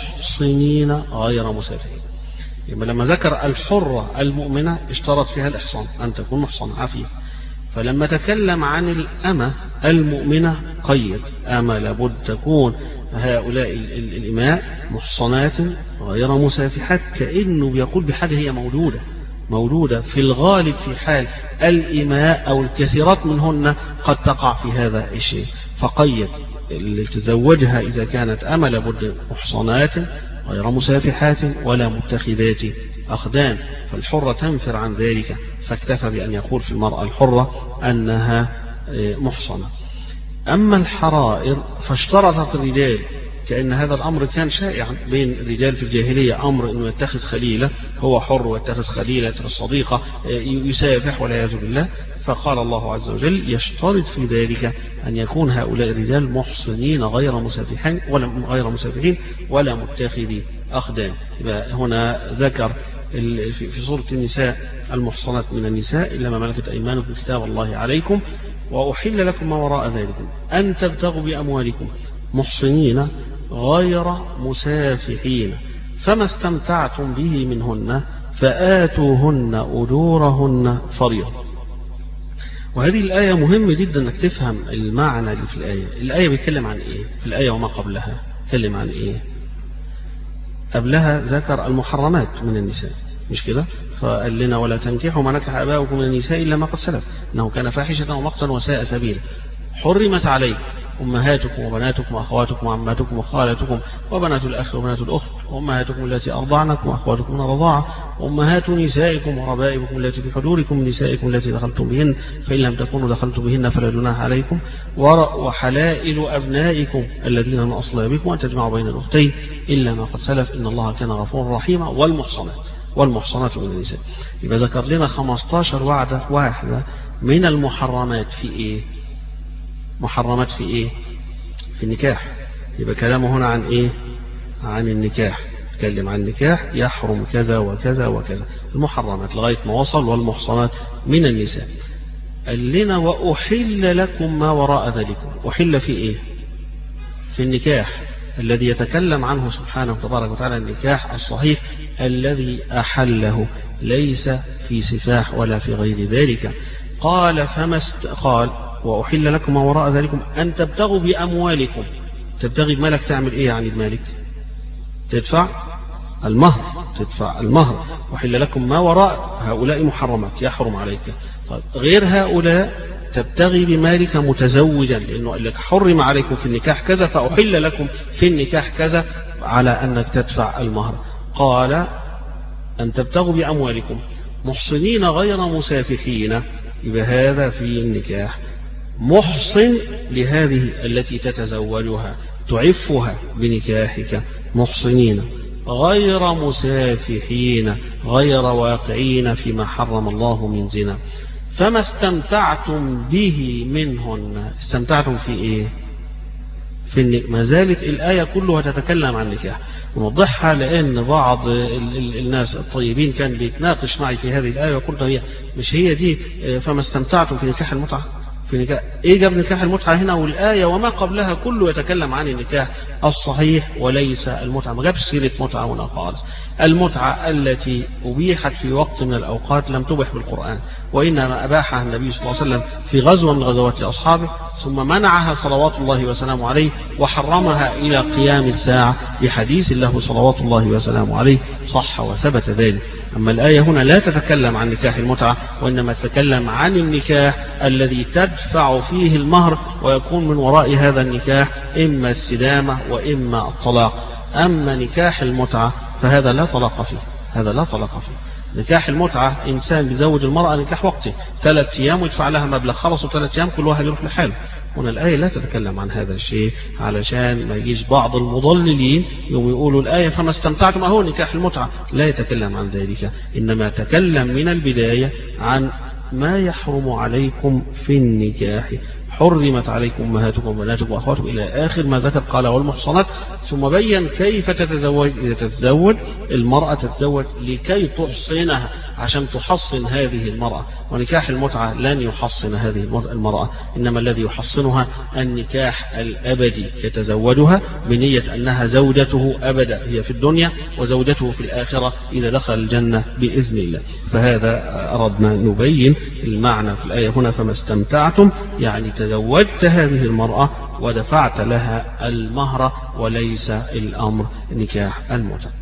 Speaker 1: محصنين غير مسافحين. يبقى لما ذكر الحرة المؤمنة اشترط فيها الإحصان، أن تكون محصنة عفيفة. فلما تكلم عن الأمة المؤمنة قيد، أما لابد تكون هؤلاء الإماء محصنات غير مسافحات، كأنه بيقول بحاجة هي موجودة موجودة في الغالب في حال الإماء أو الكثيرات منهن قد تقع في هذا الشيء، فقيد اللي تزوجها إذا كانت أمة لابد محصنات غير مسافحات ولا متخذات أخدان. فالحرة تنفر عن ذلك، فاكتفى بأن يقول في المرأة الحرة أنها محصنة. أما الحرائر فاشترط في الرجال، كأن هذا الأمر كان شائعا بين الرجال في الجاهلية، أمر أنه يتخذ خليلة، هو حر ويتخذ خليلة الصديقة يسافح والعياذ بالله. فقال الله عز وجل يشترط في ذلك أن يكون هؤلاء الرجال محصنين غير مسافحين ولا غير مسافحين ولا متخذي أخدان. يبقى هنا ذكر في سورة النساء المحصنات من النساء إلا ما ملكت أيمانكم كتاب الله عليكم وأحل لكم ما وراء ذلكم أن تبتغوا بأموالكم محصنين غير مسافحين فما استمتعتم به منهن فآتوهن أجورهن فريضة. وهذه الآية مهم جدا أنك تفهم المعنى اللي في الآية. الآية بيتكلم عن إيه؟ في الآية وما قبلها بيتكلم عن إيه؟ قبلها ذكر المحرمات من النساء، مش كده؟ فقال لنا ولا تنكحوا ما نكح آباؤكم من النساء إلا ما قد سلف إنه كان فاحشة ومقتا وساء سبيلا. حرمت عليكم أمهاتكم وبناتكم وأخواتكم وعماتكم وخالاتكم وبنات الأخ وبنات الأخت وأمهاتكم التي أرضعنكم وأخواتكم من الرضاعة وأمهات نسائكم وربائبكم التي في حضوركم نسائكم التي دخلتم بهن فإن لم تكونوا دخلتم بهن فلا جناح عليكم وحلائل أبنائكم الذين من أصلابكم وأن تجمعوا بين الأختين إلا ما قد سلف إن الله كان غفورا رحيما. والمحصنات والمحصنات من النساء. يبقى ذكر لنا خمستاشر وعدة واحدة من المحرمات في إيه؟ محرمات في إيه؟ في النكاح. يبقى كلامه هنا عن إيه؟ عن النكاح. تكلم عن النكاح يحرم كذا وكذا وكذا المحرمات لغاية ما وصل والمحصنات من النساء. قال لنا وأحل لكم ما وراء ذلك. أحل في إيه؟ في النكاح الذي يتكلم عنه سبحانه تبارك وتعالى النكاح الصحيح الذي أحله ليس في سفاح ولا في غير ذلك. قال فما است... قال وأحل لكم ما وراء ذلكم أن تبتغوا بأموالكم. تبتغي بمالك تعمل إيه يعني بمالك؟ تدفع المهر. تدفع المهر. وحل لكم ما وراء هؤلاء محرمات يحرم عليك. طيب غير هؤلاء تبتغي بمالك متزوجا لأنه قال لك حرم عليكم في النكاح كذا فأحل لكم في النكاح كذا على أنك تدفع المهر. قال أن تبتغوا بأموالكم محصنين غير مسافحين. يبقى هذا في النكاح. محصن لهذه التي تتزوجها تعفها بنكاحك محصنين غير مسافحين غير واقعين فيما حرم الله من زنا. فما استمتعتم به منهن. استمتعتم في ايه؟ في النكاح. ما زالت الآية كلها تتكلم عن النكاح. ونوضحها لأن بعض ال ال الناس الطيبين كان بيتناقش معي في هذه الآية وقلت هي مش هي دي فما استمتعتم في نكاح المتعة. في نكاح ايه جاب نكاح المتعة هنا؟ والآية وما قبلها كله يتكلم عن النكاح الصحيح وليس المتعة. ما جابش سيرة متعة هنا خالص. المتعة التي أبيحت في وقت من الأوقات لم تبح بالقرآن وإنما أباحها النبي صلى الله عليه وسلم في غزوة من غزوات أصحابه ثم منعها صلوات الله وسلامه عليه وحرمها إلى قيام الساعة بحديث له صلوات الله وسلامه عليه صح وثبت ذلك. أما الآية هنا لا تتكلم عن نكاح المتعة وإنما تتكلم عن النكاح الذي تدفع فيه المهر ويكون من وراء هذا النكاح إما السدامة وإما الطلاق. أما نكاح المتعة فهذا لا طلاق فيه. هذا لا طلاق فيه. نكاح المتعة إنسان بيزوج المرأة نكاح وقتي ثلاث أيام ويدفع لها مبلغ خلصوا ثلاث أيام كل واحد يروح لحاله. هنا الآية لا تتكلم عن هذا الشيء علشان ما يجيش بعض المضللين يوم يقولوا الآية فما استمتعتم أهو نكاح المتعة. لا يتكلم عن ذلك إنما تكلم من البداية عن ما يحرم عليكم في النكاح. حرمت عليكم أمهاتكم وبناتكم وأخواتكم إلى آخر ما ذكر. قال والمحصنات ثم بين كيف تتزوج. إذا تتزوج المرأة تتزوج لكي تحصنها عشان تحصن هذه المرأة. ونكاح المتعة لن يحصن هذه المرأة إنما الذي يحصنها النكاح الأبدي يتزوجها بنية أنها زوجته أبدا هي في الدنيا وزوجته في الآخرة إذا دخل الجنة بإذن الله. فهذا أردنا نبين المعنى في الآية هنا. فما استمتعتم يعني تزوجت هذه المرأة ودفعت لها المهر وليس الأمر نكاح المتعة.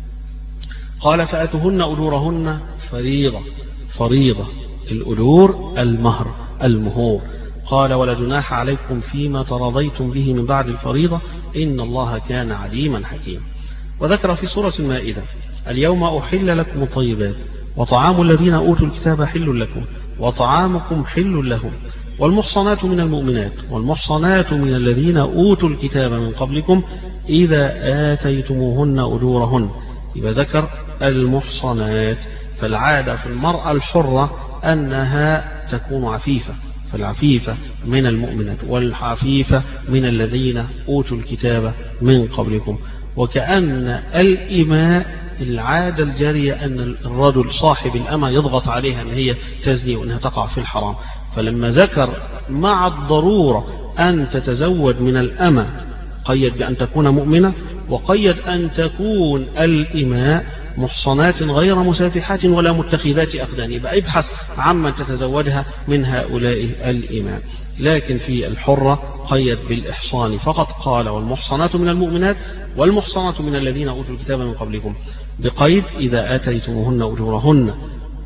Speaker 1: قال فأتوهن أجورهن فريضة. فريضة الأجور المهر المهور. قال ولا جناح عليكم فيما تراضيتم به من بعد الفريضة إن الله كان عليما حكيما. وذكر في سورة المائدة اليوم أحل لكم الطيبات وطعام الذين أوتوا الكتاب حل لكم وطعامكم حل لهم والمحصنات من المؤمنات والمحصنات من الذين أوتوا الكتاب من قبلكم إذا آتيتموهن أجورهن. يبقى ذكر المحصنات. فالعادة في المرأة الحرة أنها تكون عفيفة. فالعفيفة من المؤمنات والعفيفة من الذين أوتوا الكتاب من قبلكم. وكأن الإماء العادة الجارية أن الرجل صاحب الأمة يضغط عليها أن هي تزني وأنها تقع في الحرام. فلما ذكر مع الضرورة أن تتزوج من الأمة قيد بأن تكون مؤمنة وقيد أن تكون الإماء محصنات غير مسافحات ولا متخذات أخدان. يبقى ابحث عمن تتزوجها من هؤلاء الإمام. لكن في الحرة قيد بالإحصان فقط، قال والمحصنات من المؤمنات والمحصنات من الذين أوتوا الكتاب من قبلكم، بقيد إذا آتيتموهن أجورهن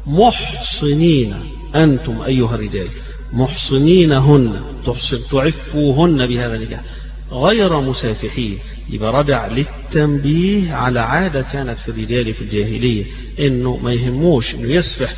Speaker 1: محصنين أنتم أيها الرجال محصنينهن تعفوهن بهذا النكاح غير مسافحين. يبقى رجع للتنبيه على عادة كانت في الرجال في الجاهلية، انه ما يهموش انه يسفح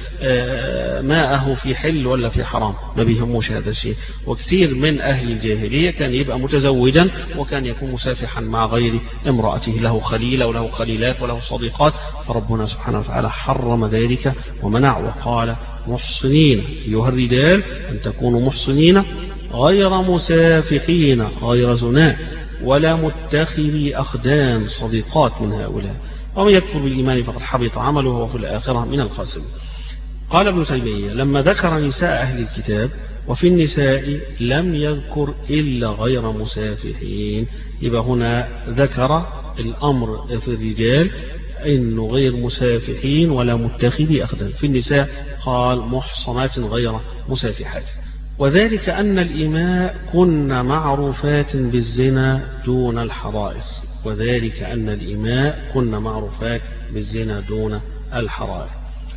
Speaker 1: ماءه في حل ولا في حرام، ما بيهموش هذا الشيء. وكثير من اهل الجاهلية كان يبقى متزوجا وكان يكون مسافحا مع غير امرأته، له خليلة وله خليلات وله صديقات، فربنا سبحانه وتعالى حرم ذلك ومنع وقال محصنين أيها الرجال أن تكونوا محصنين غير مسافحين غير زناء ولا متخذي أخدان صديقات من هؤلاء، ومن يكفر بالإيمان فقد حبط عمله وفي الآخرة من الخاسرين. قال ابن تيمية لما ذكر نساء أهل الكتاب وفي النساء لم يذكر إلا غير مسافحين، يبقى هنا ذكر الأمر في الرجال إنه غير مسافحين ولا متخذي أخدان، في النساء قال محصنات غير مسافحات. وذلك أن الإماء كن معروفات بالزنا دون الحرائر، وذلك أن الإماء كن معروفات بالزنا دون الحرائر،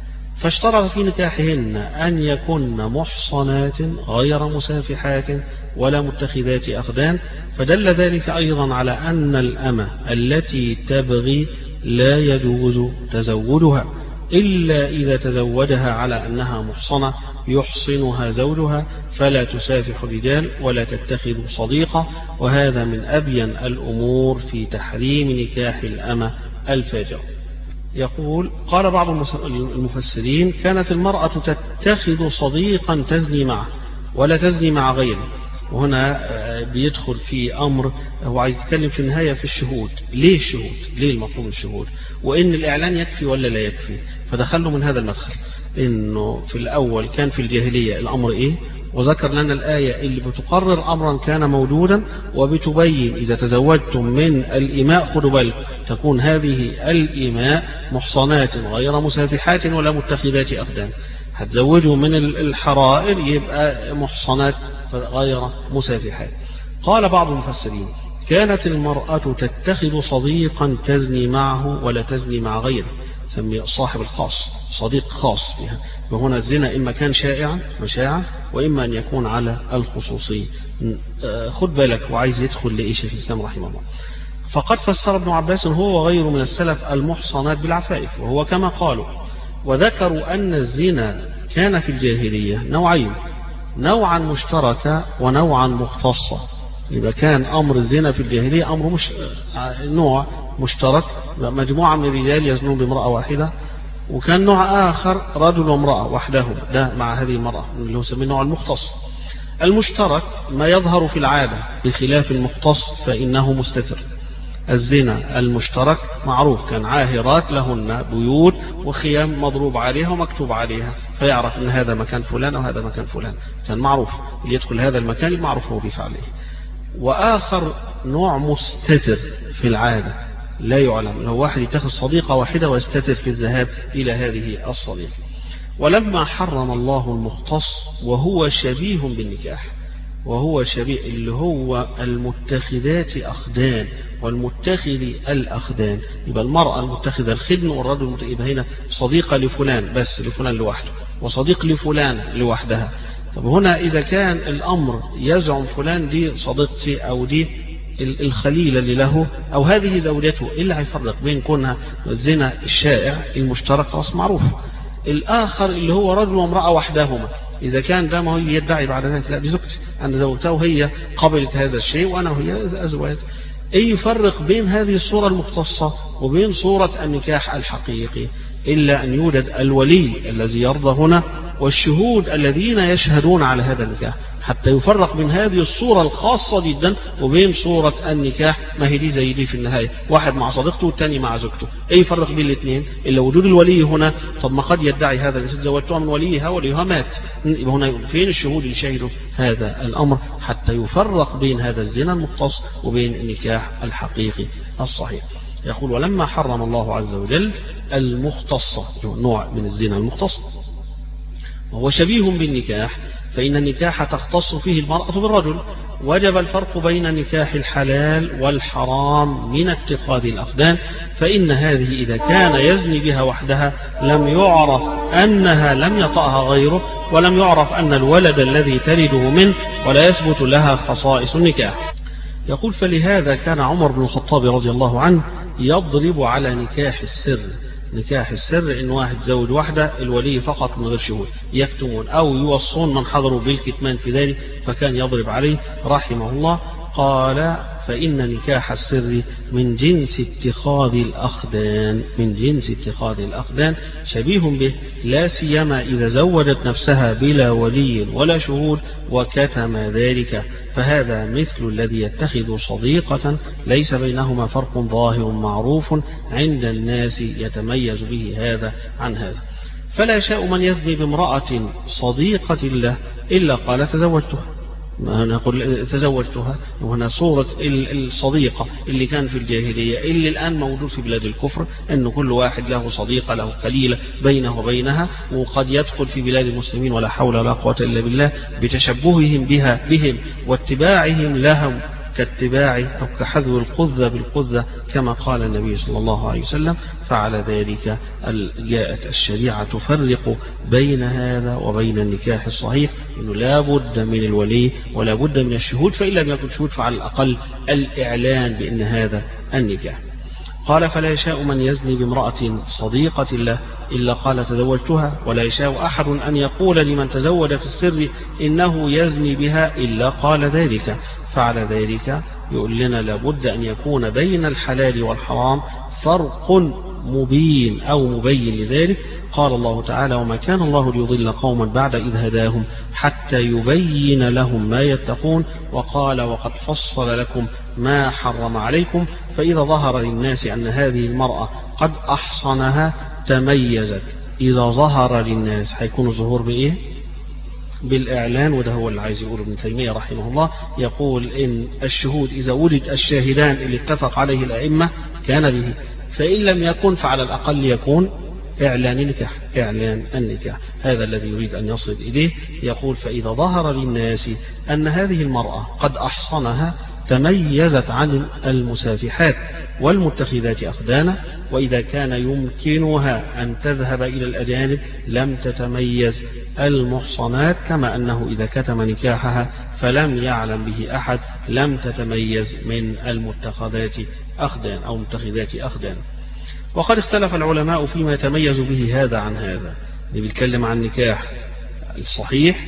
Speaker 1: فاشترط في نكاحهن أن يكن محصنات غير مسافحات ولا متخذات أخدان، فدل ذلك أيضا على أن الأمة التي تبغي لا يجوز تزوجها إلا إذا تزوجها على أنها محصنة يحصنها زوجها، فلا تسافح الرجال ولا تتخذ صديقة، وهذا من أبين الأمور في تحريم نكاح الأمة الفاجرة. يقول قال بعض المفسرين كانت المرأة تتخذ صديقا تزني معه ولا تزني مع غيره، وهنا بيدخل في أمر هو عايز يتكلم في النهاية في الشهود. ليه الشهود؟ ليه المطلوب الشهود؟ وإن الإعلان يكفي ولا لا يكفي؟ فدخلوا من هذا المدخل إنه في الأول كان في الجاهلية الأمر إيه، وذكر لنا الآية اللي بتقرر أمرا كان موجودا وبتبين إذا تزوجتم من الإماء خدوا بالكم تكون هذه الإماء محصنات غير مسافحات ولا متخذات أخدان، هتزوجوا من الحرائر يبقى محصنات غير مسافحات. قال بعض المفسرين كانت المرأة تتخذ صديقا تزني معه ولا تزني مع غيره، سمي صاحب الخاص صديق خاص بها، وهنا الزنا إما كان شائعا مشاعا وإما أن يكون على الخصوصية. خد بالك وعايز يدخل لإيه شيخ الإسلام رحمه الله. فقد فسر ابن عباس هو وغيره من السلف المحصنات بالعفائف، وهو كما قالوا، وذكروا أن الزنا كان في الجاهلية نوعين، نوعا مشتركا ونوعا مختصا. يبقى كان أمر الزنا في الجاهلية أمر مش نوع مشترك، مجموعة من الرجال يزنون بامرأة واحدة، وكان نوع آخر رجل وامرأة وحده ده مع هذه المرأة اللي هو سميه النوع المختص. المشترك ما يظهر في العادة بخلاف المختص فإنه مستتر. الزنا المشترك معروف كان عاهرات لهن بيوت وخيام مضروب عليها ومكتوب عليها، فيعرف ان هذا مكان فلان وهذا مكان فلان، كان معروف اللي يدخل هذا المكان المعروف هو بيفعل عليه. واخر نوع مستتر في العادة لا يعلم، لو واحد يتخذ صديقة واحدة ويستتر في الذهاب الى هذه الصديقة. ولما حرم الله المختص وهو شبيه بالنكاح، وهو شبيه اللي هو المتخذات أخدان والمتخذ الأخدان، يبقى المرأة المتخذة الخدن والرجل يبقى هنا صديقة لفلان بس لفلان لوحده وصديق لفلان لوحدها. طب هنا إذا كان الأمر يزعم فلان دي صديقتي أو دي الخليلة اللي له أو هذه زوجته، إيه اللي هيفرق بين كونها الزنا الشائع المشترك خلاص معروف، الآخر اللي هو رجل وامرأة وحدهما، إذا كان ده ما هو يدعي بعد ذلك لا دي زوجتي أنا زوجتها وهي قبلت هذا الشيء وأنا وهي أزواج. أي يفرق بين هذه الصورة المختصة وبين صورة النكاح الحقيقي إلا أن يوجد الولي الذي يرضى هنا والشهود الذين يشهدون على هذا النكاح، حتى يفرق بين هذه الصورة الخاصة جدا وبين صورة النكاح ما هي دي زي دي في النهاية، واحد مع صديقته والتاني مع زوجته، أي يفرق بين الاثنين إلا وجود الولي هنا. طب ما قد يدعي هذا الإنسان زوجتها من وليها وليها مات، يبقى هنا فين الشهود اللي يشاهدوا هذا الأمر حتى يفرق بين هذا الزنا المختص وبين النكاح الحقيقي الصحيح. يقول ولما حرم الله عز وجل المختصة، نوع من الزنا المختص وهو شبيه بالنكاح، فإن النكاح تختص فيه المرأة بالرجل، وجب الفرق بين نكاح الحلال والحرام من اتخاذ الأخدان، فإن هذه إذا كان يزني بها وحدها لم يعرف أنها لم يطأها غيره، ولم يعرف أن الولد الذي تلده منه، ولا يثبت لها خصائص النكاح. يقول فلهذا كان عمر بن الخطاب رضي الله عنه يضرب على نكاح السر. نكاح السر إن واحد زوج واحدة الولي فقط من غير شهود، يكتمون أو يوصون من حضروا بالكتمان في ذلك، فكان يضرب عليه رحمه الله. قال فإن نكاح السر من جنس اتخاذ الأخدان، من جنس اتخاذ الأخدان شبيه به، لا سيما إذا زوجت نفسها بلا ولي ولا شهود وكتم ذلك، فهذا مثل الذي يتخذ صديقة ليس بينهما فرق ظاهر معروف عند الناس يتميز به هذا عن هذا. فلا يشاء من يزني بامرأة صديقة له إلا قال تزوجتها، نقول تزوجتها، وهنا صورة الصديقة اللي كان في الجاهلية اللي الآن موجود في بلاد الكفر، أنه كل واحد له صديقة له قليلة بينه وبينها، وقد يدخل في بلاد المسلمين ولا حول ولا قوة إلا بالله بتشبههم بها بهم واتباعهم لهم كاتباع أو كحذو القذة بالقذة كما قال النبي صلى الله عليه وسلم. فعلى ذلك جاءت الشريعة تفرق بين هذا وبين النكاح الصحيح، أنه لا بد من الولي ولا بد من الشهود، فإن لم يكن شهود فعلى الأقل الإعلان بأن هذا النكاح. قال فلا يشاء من يزني بامرأة صديقة له إلا قال تزوجتها، ولا يشاء أحد أن يقول لمن تزوج في السر إنه يزني بها إلا قال ذلك. فعلى ذلك يقول لنا لابد أن يكون بين الحلال والحرام فرق مبين أو مبين لذلك. قال الله تعالى وما كان الله ليضل قوما بعد إذ هداهم حتى يبين لهم ما يتقون، وقال وقد فصل لكم ما حرم عليكم، فإذا ظهر للناس أن هذه المرأة قد أحصنها تميزت. إذا ظهر للناس هيكون الظهور بإيه؟ بالإعلان، وده هو اللي عايز يقوله ابن تيمية رحمه الله. يقول إن الشهود إذا ولد الشاهدان اللي اتفق عليه الأئمة كان به، فإن لم يكن فعلى الأقل يكون إعلان النكاح، إعلان النكاح، هذا الذي يريد أن يصل إليه. يقول فإذا ظهر للناس أن هذه المرأة قد أحصنها تميزت عن المسافحات والمتخذات أخدانا، وإذا كان يمكنها أن تذهب إلى الأجانب لم تتميز المحصنات، كما أنه إذا كتم نكاحها فلم يعلم به أحد لم تتميز من المتخذات أخدان أو متخذات أخدان. وقد اختلف العلماء فيما يتميز به هذا عن هذا، اللي بيتكلم عن نكاح الصحيح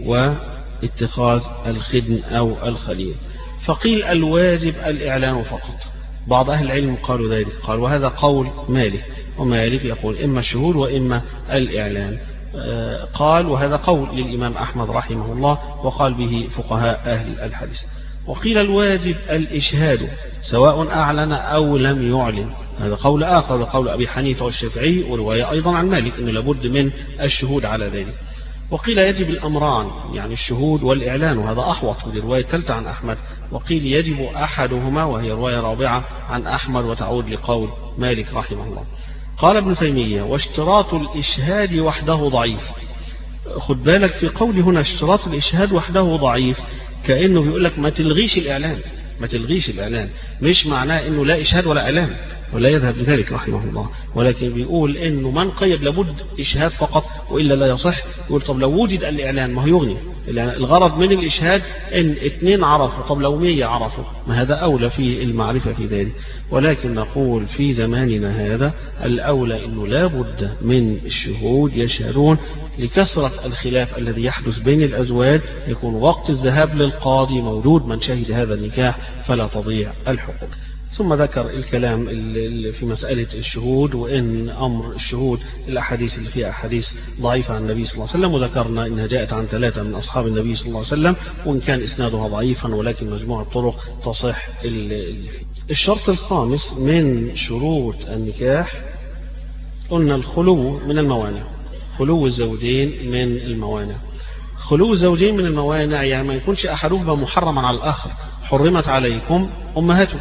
Speaker 1: واتخاذ الخدن أو الخليل. فقيل الواجب الإعلان فقط، بعض أهل العلم قالوا ذلك، قال وهذا قول مالك، ومالك يقول إما الشهود وإما الإعلان. قال وهذا قول للإمام أحمد رحمه الله، وقال به فقهاء أهل الحديث. وقيل الواجب الإشهاد سواء أعلن أو لم يعلن، هذا قول آخر، قول أبي حنيفة والشافعي، ورواية أيضا عن مالك إنه لابد من الشهود على ذلك. وقيل يجب الأمران، يعني الشهود والإعلان، وهذا أحوط، ودي رواية ثالثة عن أحمد. وقيل يجب أحدهما، وهي رواية رابعة عن أحمد وتعود لقول مالك رحمه الله. قال ابن تيمية واشتراط الإشهاد وحده ضعيف. خد بالك في قول هنا اشتراط الإشهاد وحده ضعيف، كأنه بيقول لك ما تلغيش الإعلان، ما تلغيش الإعلان، مش معناه إنه لا إشهاد ولا إعلان، ولا يذهب لذلك رحمه الله، ولكن بيقول إنه من قيد لابد إشهاد فقط وإلا لا يصح. يقول طب لو وجد الإعلان ما هو يغني، الغرض من الإشهاد إن اثنين عرفوا، طب لو مية عرفوا ما هذا أولى في المعرفة في ذلك. ولكن نقول في زماننا هذا الأولى إنه لا بد من الشهود يشهدون، لكثرة الخلاف الذي يحدث بين الأزواج، يكون وقت الذهاب للقاضي موجود من شهد هذا النكاح فلا تضيع الحقوق. ثم ذكر الكلام في مسألة الشهود، وإن أمر الشهود الأحاديث اللي فيها أحاديث ضعيفة عن النبي صلى الله عليه وسلم، وذكرنا إنها جاءت عن ثلاثة من أصحاب النبي صلى الله عليه وسلم، وإن كان إسنادها ضعيفا ولكن مجموع الطرق تصح. الشرط الخامس من شروط النكاح قلنا الخلو من الموانع، خلو الزوجين من الموانع. خلو الزوجين من الموانع يعني ما يكونش أحدهما محرما على الآخر. حرمت عليكم أمهاتكم،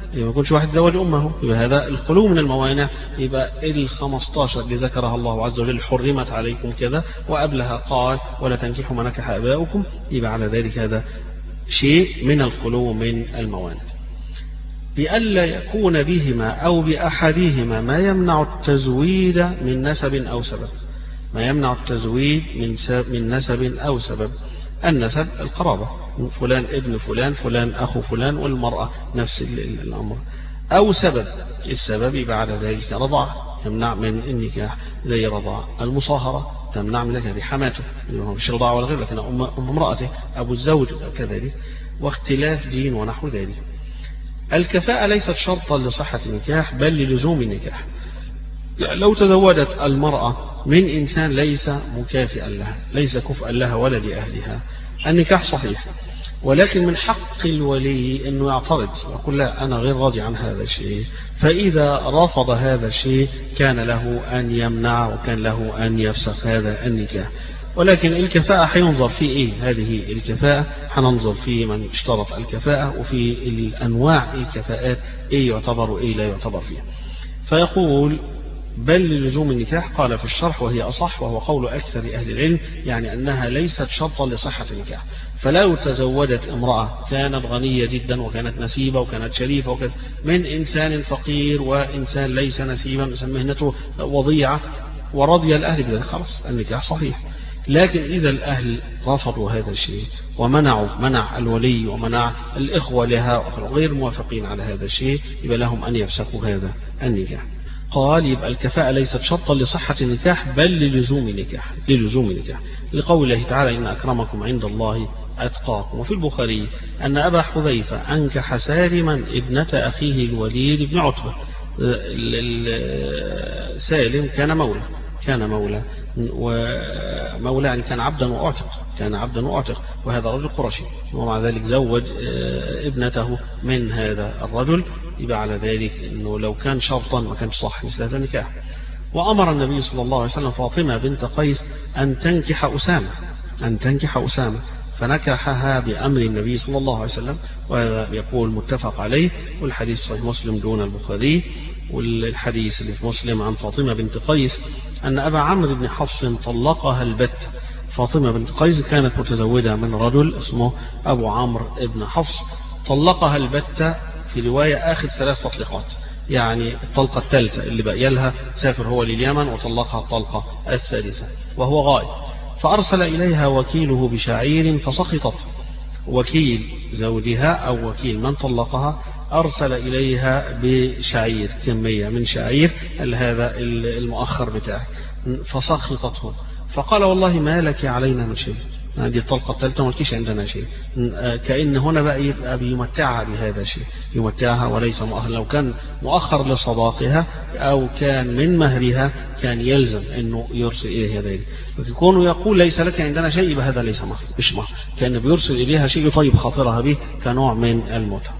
Speaker 1: يبقى ما يكونش واحد زوج أمه، يبقى هذا الخلو من الموانع. يبقى الخمستاشر اللي ذكرها الله عز وجل حرمت عليكم كذا، وقبلها قال ولا تنكحوا ما نكح آباؤكم، يبقى على ذلك هذا شيء من الخلو من الموانع. بألا يكون بهما أو بأحدهما ما يمنع التزويد من نسب أو سبب، ما يمنع التزويد من من نسب أو سبب. النسب القرابة، فلان ابن فلان، فلان أخو فلان، والمرأة نفس الأمر. أو سبب، السبب يبقى على ذلك رضاعة يمنع من النكاح، زي رضاعة المصاهرة تمنع من ذلك حماته، مش رضاعة ولا غير، لكن أم امرأته، أبو الزوج كذلك، واختلاف دين ونحو ذلك. الكفاءة ليست شرطا لصحة النكاح بل للزوم النكاح. يعني لو تزوجت المرأة من إنسان ليس مكافئا لها، ليس كفءا لها ولا لأهلها، النكاح صحيح، ولكن من حق الولي أنه يعترض ويقول لا أنا غير راضي عن هذا الشيء، فإذا رفض هذا الشيء كان له أن يمنع وكان له أن يفسخ هذا النكاح. ولكن الكفاءة حينظر في إيه؟ هذه الكفاءة حننظر في من اشترط الكفاءة وفي الأنواع الكفاءات إيه يعتبر وإيه لا يعتبر فيها. فيقول بل للزوم النكاح، قال في الشرح وهي أصح وهو قول أكثر أهل العلم، يعني أنها ليست شرطا لصحة النكاح. فلو تزوجت امرأة كانت غنية جدا وكانت نسيبة وكانت شريفة وكانت من إنسان فقير وإنسان ليس نسيبا، إنسان مهنته وضيعة، ورضي الأهل بذلك، خلاص النكاح صحيح. لكن إذا الأهل رفضوا هذا الشيء ومنعوا، منع الولي ومنع الإخوة لها غير موافقين على هذا الشيء، يبقى لهم أن يفسخوا هذا النكاح. قال يبقى الكفاءة ليست شرطا لصحة النكاح بل للزوم النكاح، للزوم النكاح لقول الله تعالى إن أكرمكم عند الله أتقاكم. وفي البخاري أن أبا حذيفة أنكح سالما ابنة أخيه الوليد بن عتبة. سالم كان مولى، كان مولى ومولى يعني كان عبدا وأعتق، كان عبدا وأعتق، وهذا رجل قرشي، ومع ذلك زوج ابنته من هذا الرجل. يبقى على ذلك أنه لو كان شرطا ما كانش صح مثل هذا النكاح. وأمر النبي صلى الله عليه وسلم فاطمة بنت قيس أن تنكح أسامة، أن تنكح أسامة، فنكحها بأمر النبي صلى الله عليه وسلم، وهذا يقول متفق عليه، والحديث صحيح مسلم دون البخاري. والحديث اللي في مسلم عن فاطمة بنت قيس أن أبا عمرو بن حفص طلقها البت. فاطمة بنت قيس كانت متزوجة من رجل اسمه أبو عمرو بن حفص، طلقها البت، في رواية آخذ ثلاث تطليقات، يعني الطلقة الثالثة اللي بقي لها سافر هو لليمن وطلقها الطلقة الثالثة وهو غائب. فأرسل إليها وكيله بشعير فسخطت. وكيل زوجها أو وكيل من طلقها أرسل إليها بشعير، كمية من شعير هذا المؤخر بتاعه، فسخطته. فقال والله ما لك علينا من شيء، هذه الطلقة الثالثة ما لكيش عندنا شيء. كأن هنا بقى يبقى بيمتعها بهذا الشيء، يمتعها وليس مؤخر. لو كان مؤخر لصداقها أو كان من مهرها كان يلزم أنه يرسل إليها ذلك، لكن كونه يقول ليس لك عندنا شيء يبقى هذا ليس مهر، مش مهر، كان بيرسل إليها شيء يطيب خاطرها به كنوع من المتعة.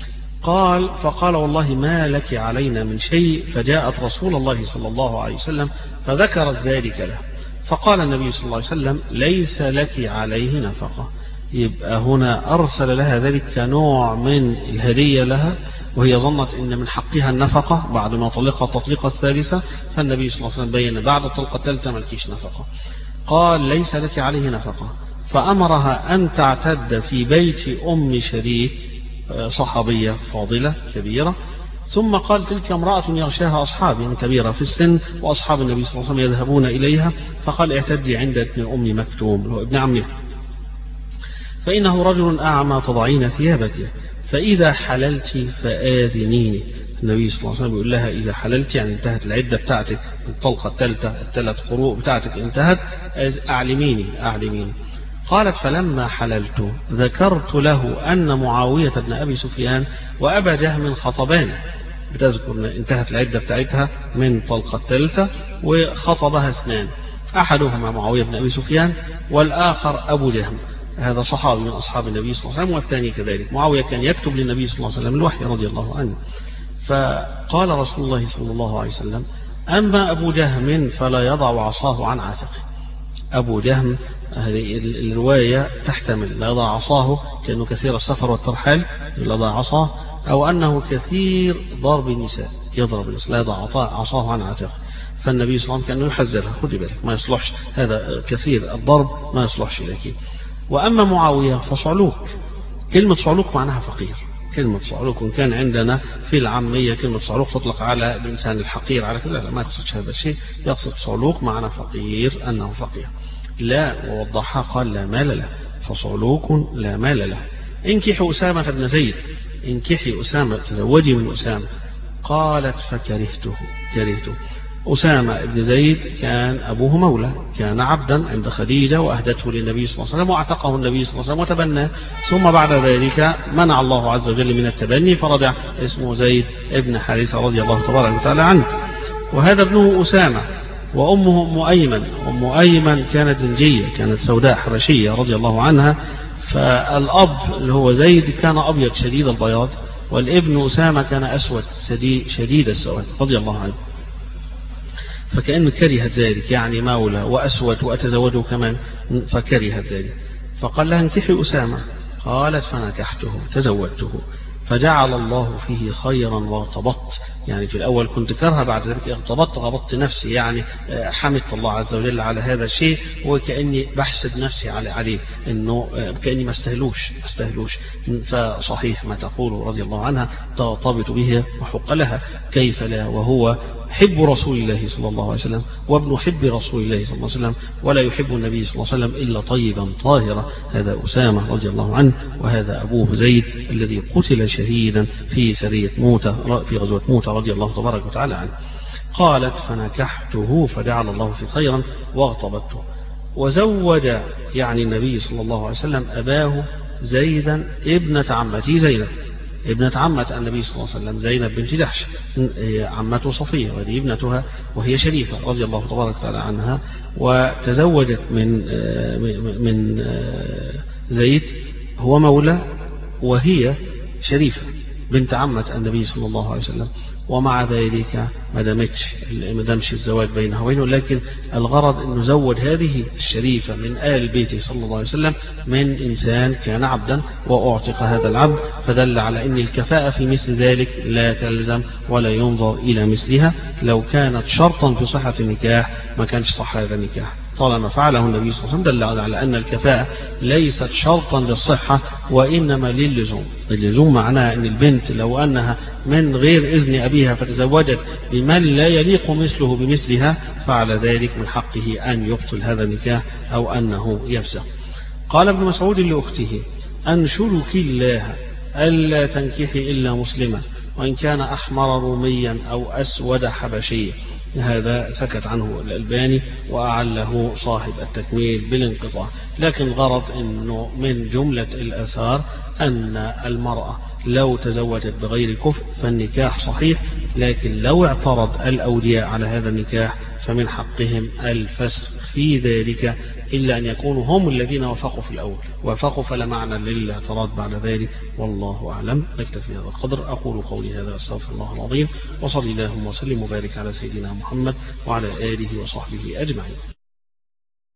Speaker 1: قال فقال والله ما لك علينا من شيء، فجاءت رسول الله صلى الله عليه وسلم فذكرت ذلك له، فقال النبي صلى الله عليه وسلم ليس لك عليه نفقة. يبقى هنا أرسل لها ذلك كنوع من الهدية لها، وهي ظنت إن من حقها النفقة بعد ما طلقها التطليقة الثالثة، فالنبي صلى الله عليه وسلم بين بعد الطلقة الثالثة ملكيش نفقة. قال ليس لك عليه نفقة، فأمرها أن تعتد في بيت أم شريك، صحابية فاضلة كبيرة. ثم قال تلك امرأة يغشاها أصحاب، يعني كبيرة في السن، وأصحاب النبي صلى الله عليه وسلم يذهبون إليها، فقال اعتدي عند ابن أم مكتوم هو ابن عمه، فإنه رجل أعمى تضعين ثيابك، فإذا حللت فآذنيني. النبي صلى الله عليه وسلم يقول لها إذا حللت يعني انتهت العدة بتاعتك، الطلقة الثالثة الثلاث قروء بتاعتك انتهت، أعلميني أعلميني. قالت فلما حللت ذكرت له أن معاوية بن أبي سفيان وأبا جهم خطبان، بتذكر انتهت العدة بتاعتها من طلقة الثالثة، وخطبها اثنان، أحدهما معاوية بن أبي سفيان والآخر أبو جهم، هذا صحابي من أصحاب النبي صلى الله عليه وسلم، والثاني كذلك. معاوية كان يكتب للنبي صلى الله عليه وسلم الوحي رضي الله عنه. فقال رسول الله صلى الله عليه وسلم أما أبو جهم فلا يضع عصاه عن عاتقه. أبو جهم هذه الرواية تحتمل لا يضع عصاه كأنه كثير السفر والترحال، لا يضع عصاه أو أنه كثير ضرب النساء، يضرب النساء لا يضع عصاه عن عاتقه، فالنبي صلى الله عليه وسلم كأنه يحذرها، خدي بالك ما يصلحش هذا كثير الضرب، ما يصلحش لك. وأما معاوية فصعلوك، كلمة صعلوك معناها فقير، كلمة صعلوك وإن كان عندنا في العامية كلمة صعلوك تطلق على الإنسان الحقير على كذا، لا ما يقصدش هذا الشيء، يقصد صعلوك معنى فقير أنه فقير. لا ووضحها قال لا مال له، فصعلوك لا مال له. انكحي أسامة بن زيد، انكحي أسامة، تزوجي من أسامة. قالت فكرهته، كرهته. أسامة بن زيد كان أبوه مولى، كان عبدا عند خديجة وأهدته للنبي صلى الله عليه وسلم واعتقه النبي صلى الله عليه وسلم وتبناه، ثم بعد ذلك منع الله عز وجل من التبني فرجع اسمه زيد ابن حارثة رضي الله تبارك وتعالى عنه. وهذا ابنه أسامة، وأمه أم أيمن، أم أيمن كانت زنجية، كانت سوداء حبشية رضي الله عنها. فالأب اللي هو زيد كان أبيض شديد البياض، والابن أسامة كان أسود شديد السواد رضي الله عنه، فكأنه كرهت ذلك، يعني مولى وأسود وأتزوجه كمان، فكرهت ذلك. فقال لها انكحي أسامة، قالت فنكحته تزوجته، فجعل الله فيه خيرا وارتبطت. يعني في الأول كنت كرها، بعد ذلك ارتبطت، غبطت نفسي، يعني حمدت الله عز وجل على هذا الشيء، وكأني بحسد نفسي عليه إنه كأني ما استهلوش ما استهلوش فصحيح ما تقول رضي الله عنها، ترتبط به وحق لها، كيف لا وهو حب رسول الله صلى الله عليه وسلم وابن حب رسول الله صلى الله عليه وسلم، ولا يحب النبي صلى الله عليه وسلم إلا طيبا طاهرا. هذا أسامة رضي الله عنه، وهذا أبوه زيد الذي قتل شهيدا في سرية موتة في غزوة موتة رضي الله تبارك وتعالى عنه. قالت فنكحته فجعل الله في خيرا واغتبطته. وزوج يعني النبي صلى الله عليه وسلم أباه زيدا ابنة عمته زينب، ابنة عمة النبي صلى الله عليه وسلم زينب بنت جحش، عمته صفية وهذه ابنتها وهي شريفة رضي الله تبارك وتعالى عنها. وتزوجت من من زيد، هو مولى وهي شريفة بنت عمة النبي صلى الله عليه وسلم. ومع ذلك ما دامتش ما دامش الزواج بينها وبينه، لكن الغرض انه زوج هذه الشريفة من آل بيته صلى الله عليه وسلم من إنسان كان عبدا وأعتق هذا العبد، فدل على أن الكفاءة في مثل ذلك لا تلزم ولا ينظر إلى مثلها. لو كانت شرطا في صحة النكاح ما كانش صح هذا النكاح، طالما فعله النبي صلى الله عليه وسلم دل على أن الكفاءة ليست شرطا للصحة وإنما للزوم. اللزوم معناه أن البنت لو أنها من غير إذن أبيها فتزوجت بمن لا يليق مثله بمثلها، فعلى ذلك من حقه أن يبطل هذا النكاح أو أنه يفسخ. قال ابن مسعود لأخته أنشرك الله ألا تنكحي إلا مسلما وإن كان أحمر روميا أو أسود حبشيا. هذا سكت عنه الألباني وأعله صاحب التكميل بالانقطاع، لكن غرض أنه من جملة الآثار أن المرأة لو تزوجت بغير كفء فالنكاح صحيح، لكن لو اعترض الأولياء على هذا النكاح فمن حقهم الفسخ في ذلك، إلا أن يكونوا هم الذين وافقوا في الأول، وافقوا فلا معنى للاعتراض بعد ذلك. والله أعلم. نكتفي هذا القدر. أقول قولي هذا أستغفر الله العظيم، وصلي اللهم وسلم وبارك على سيدنا محمد وعلى آله وصحبه أجمعين.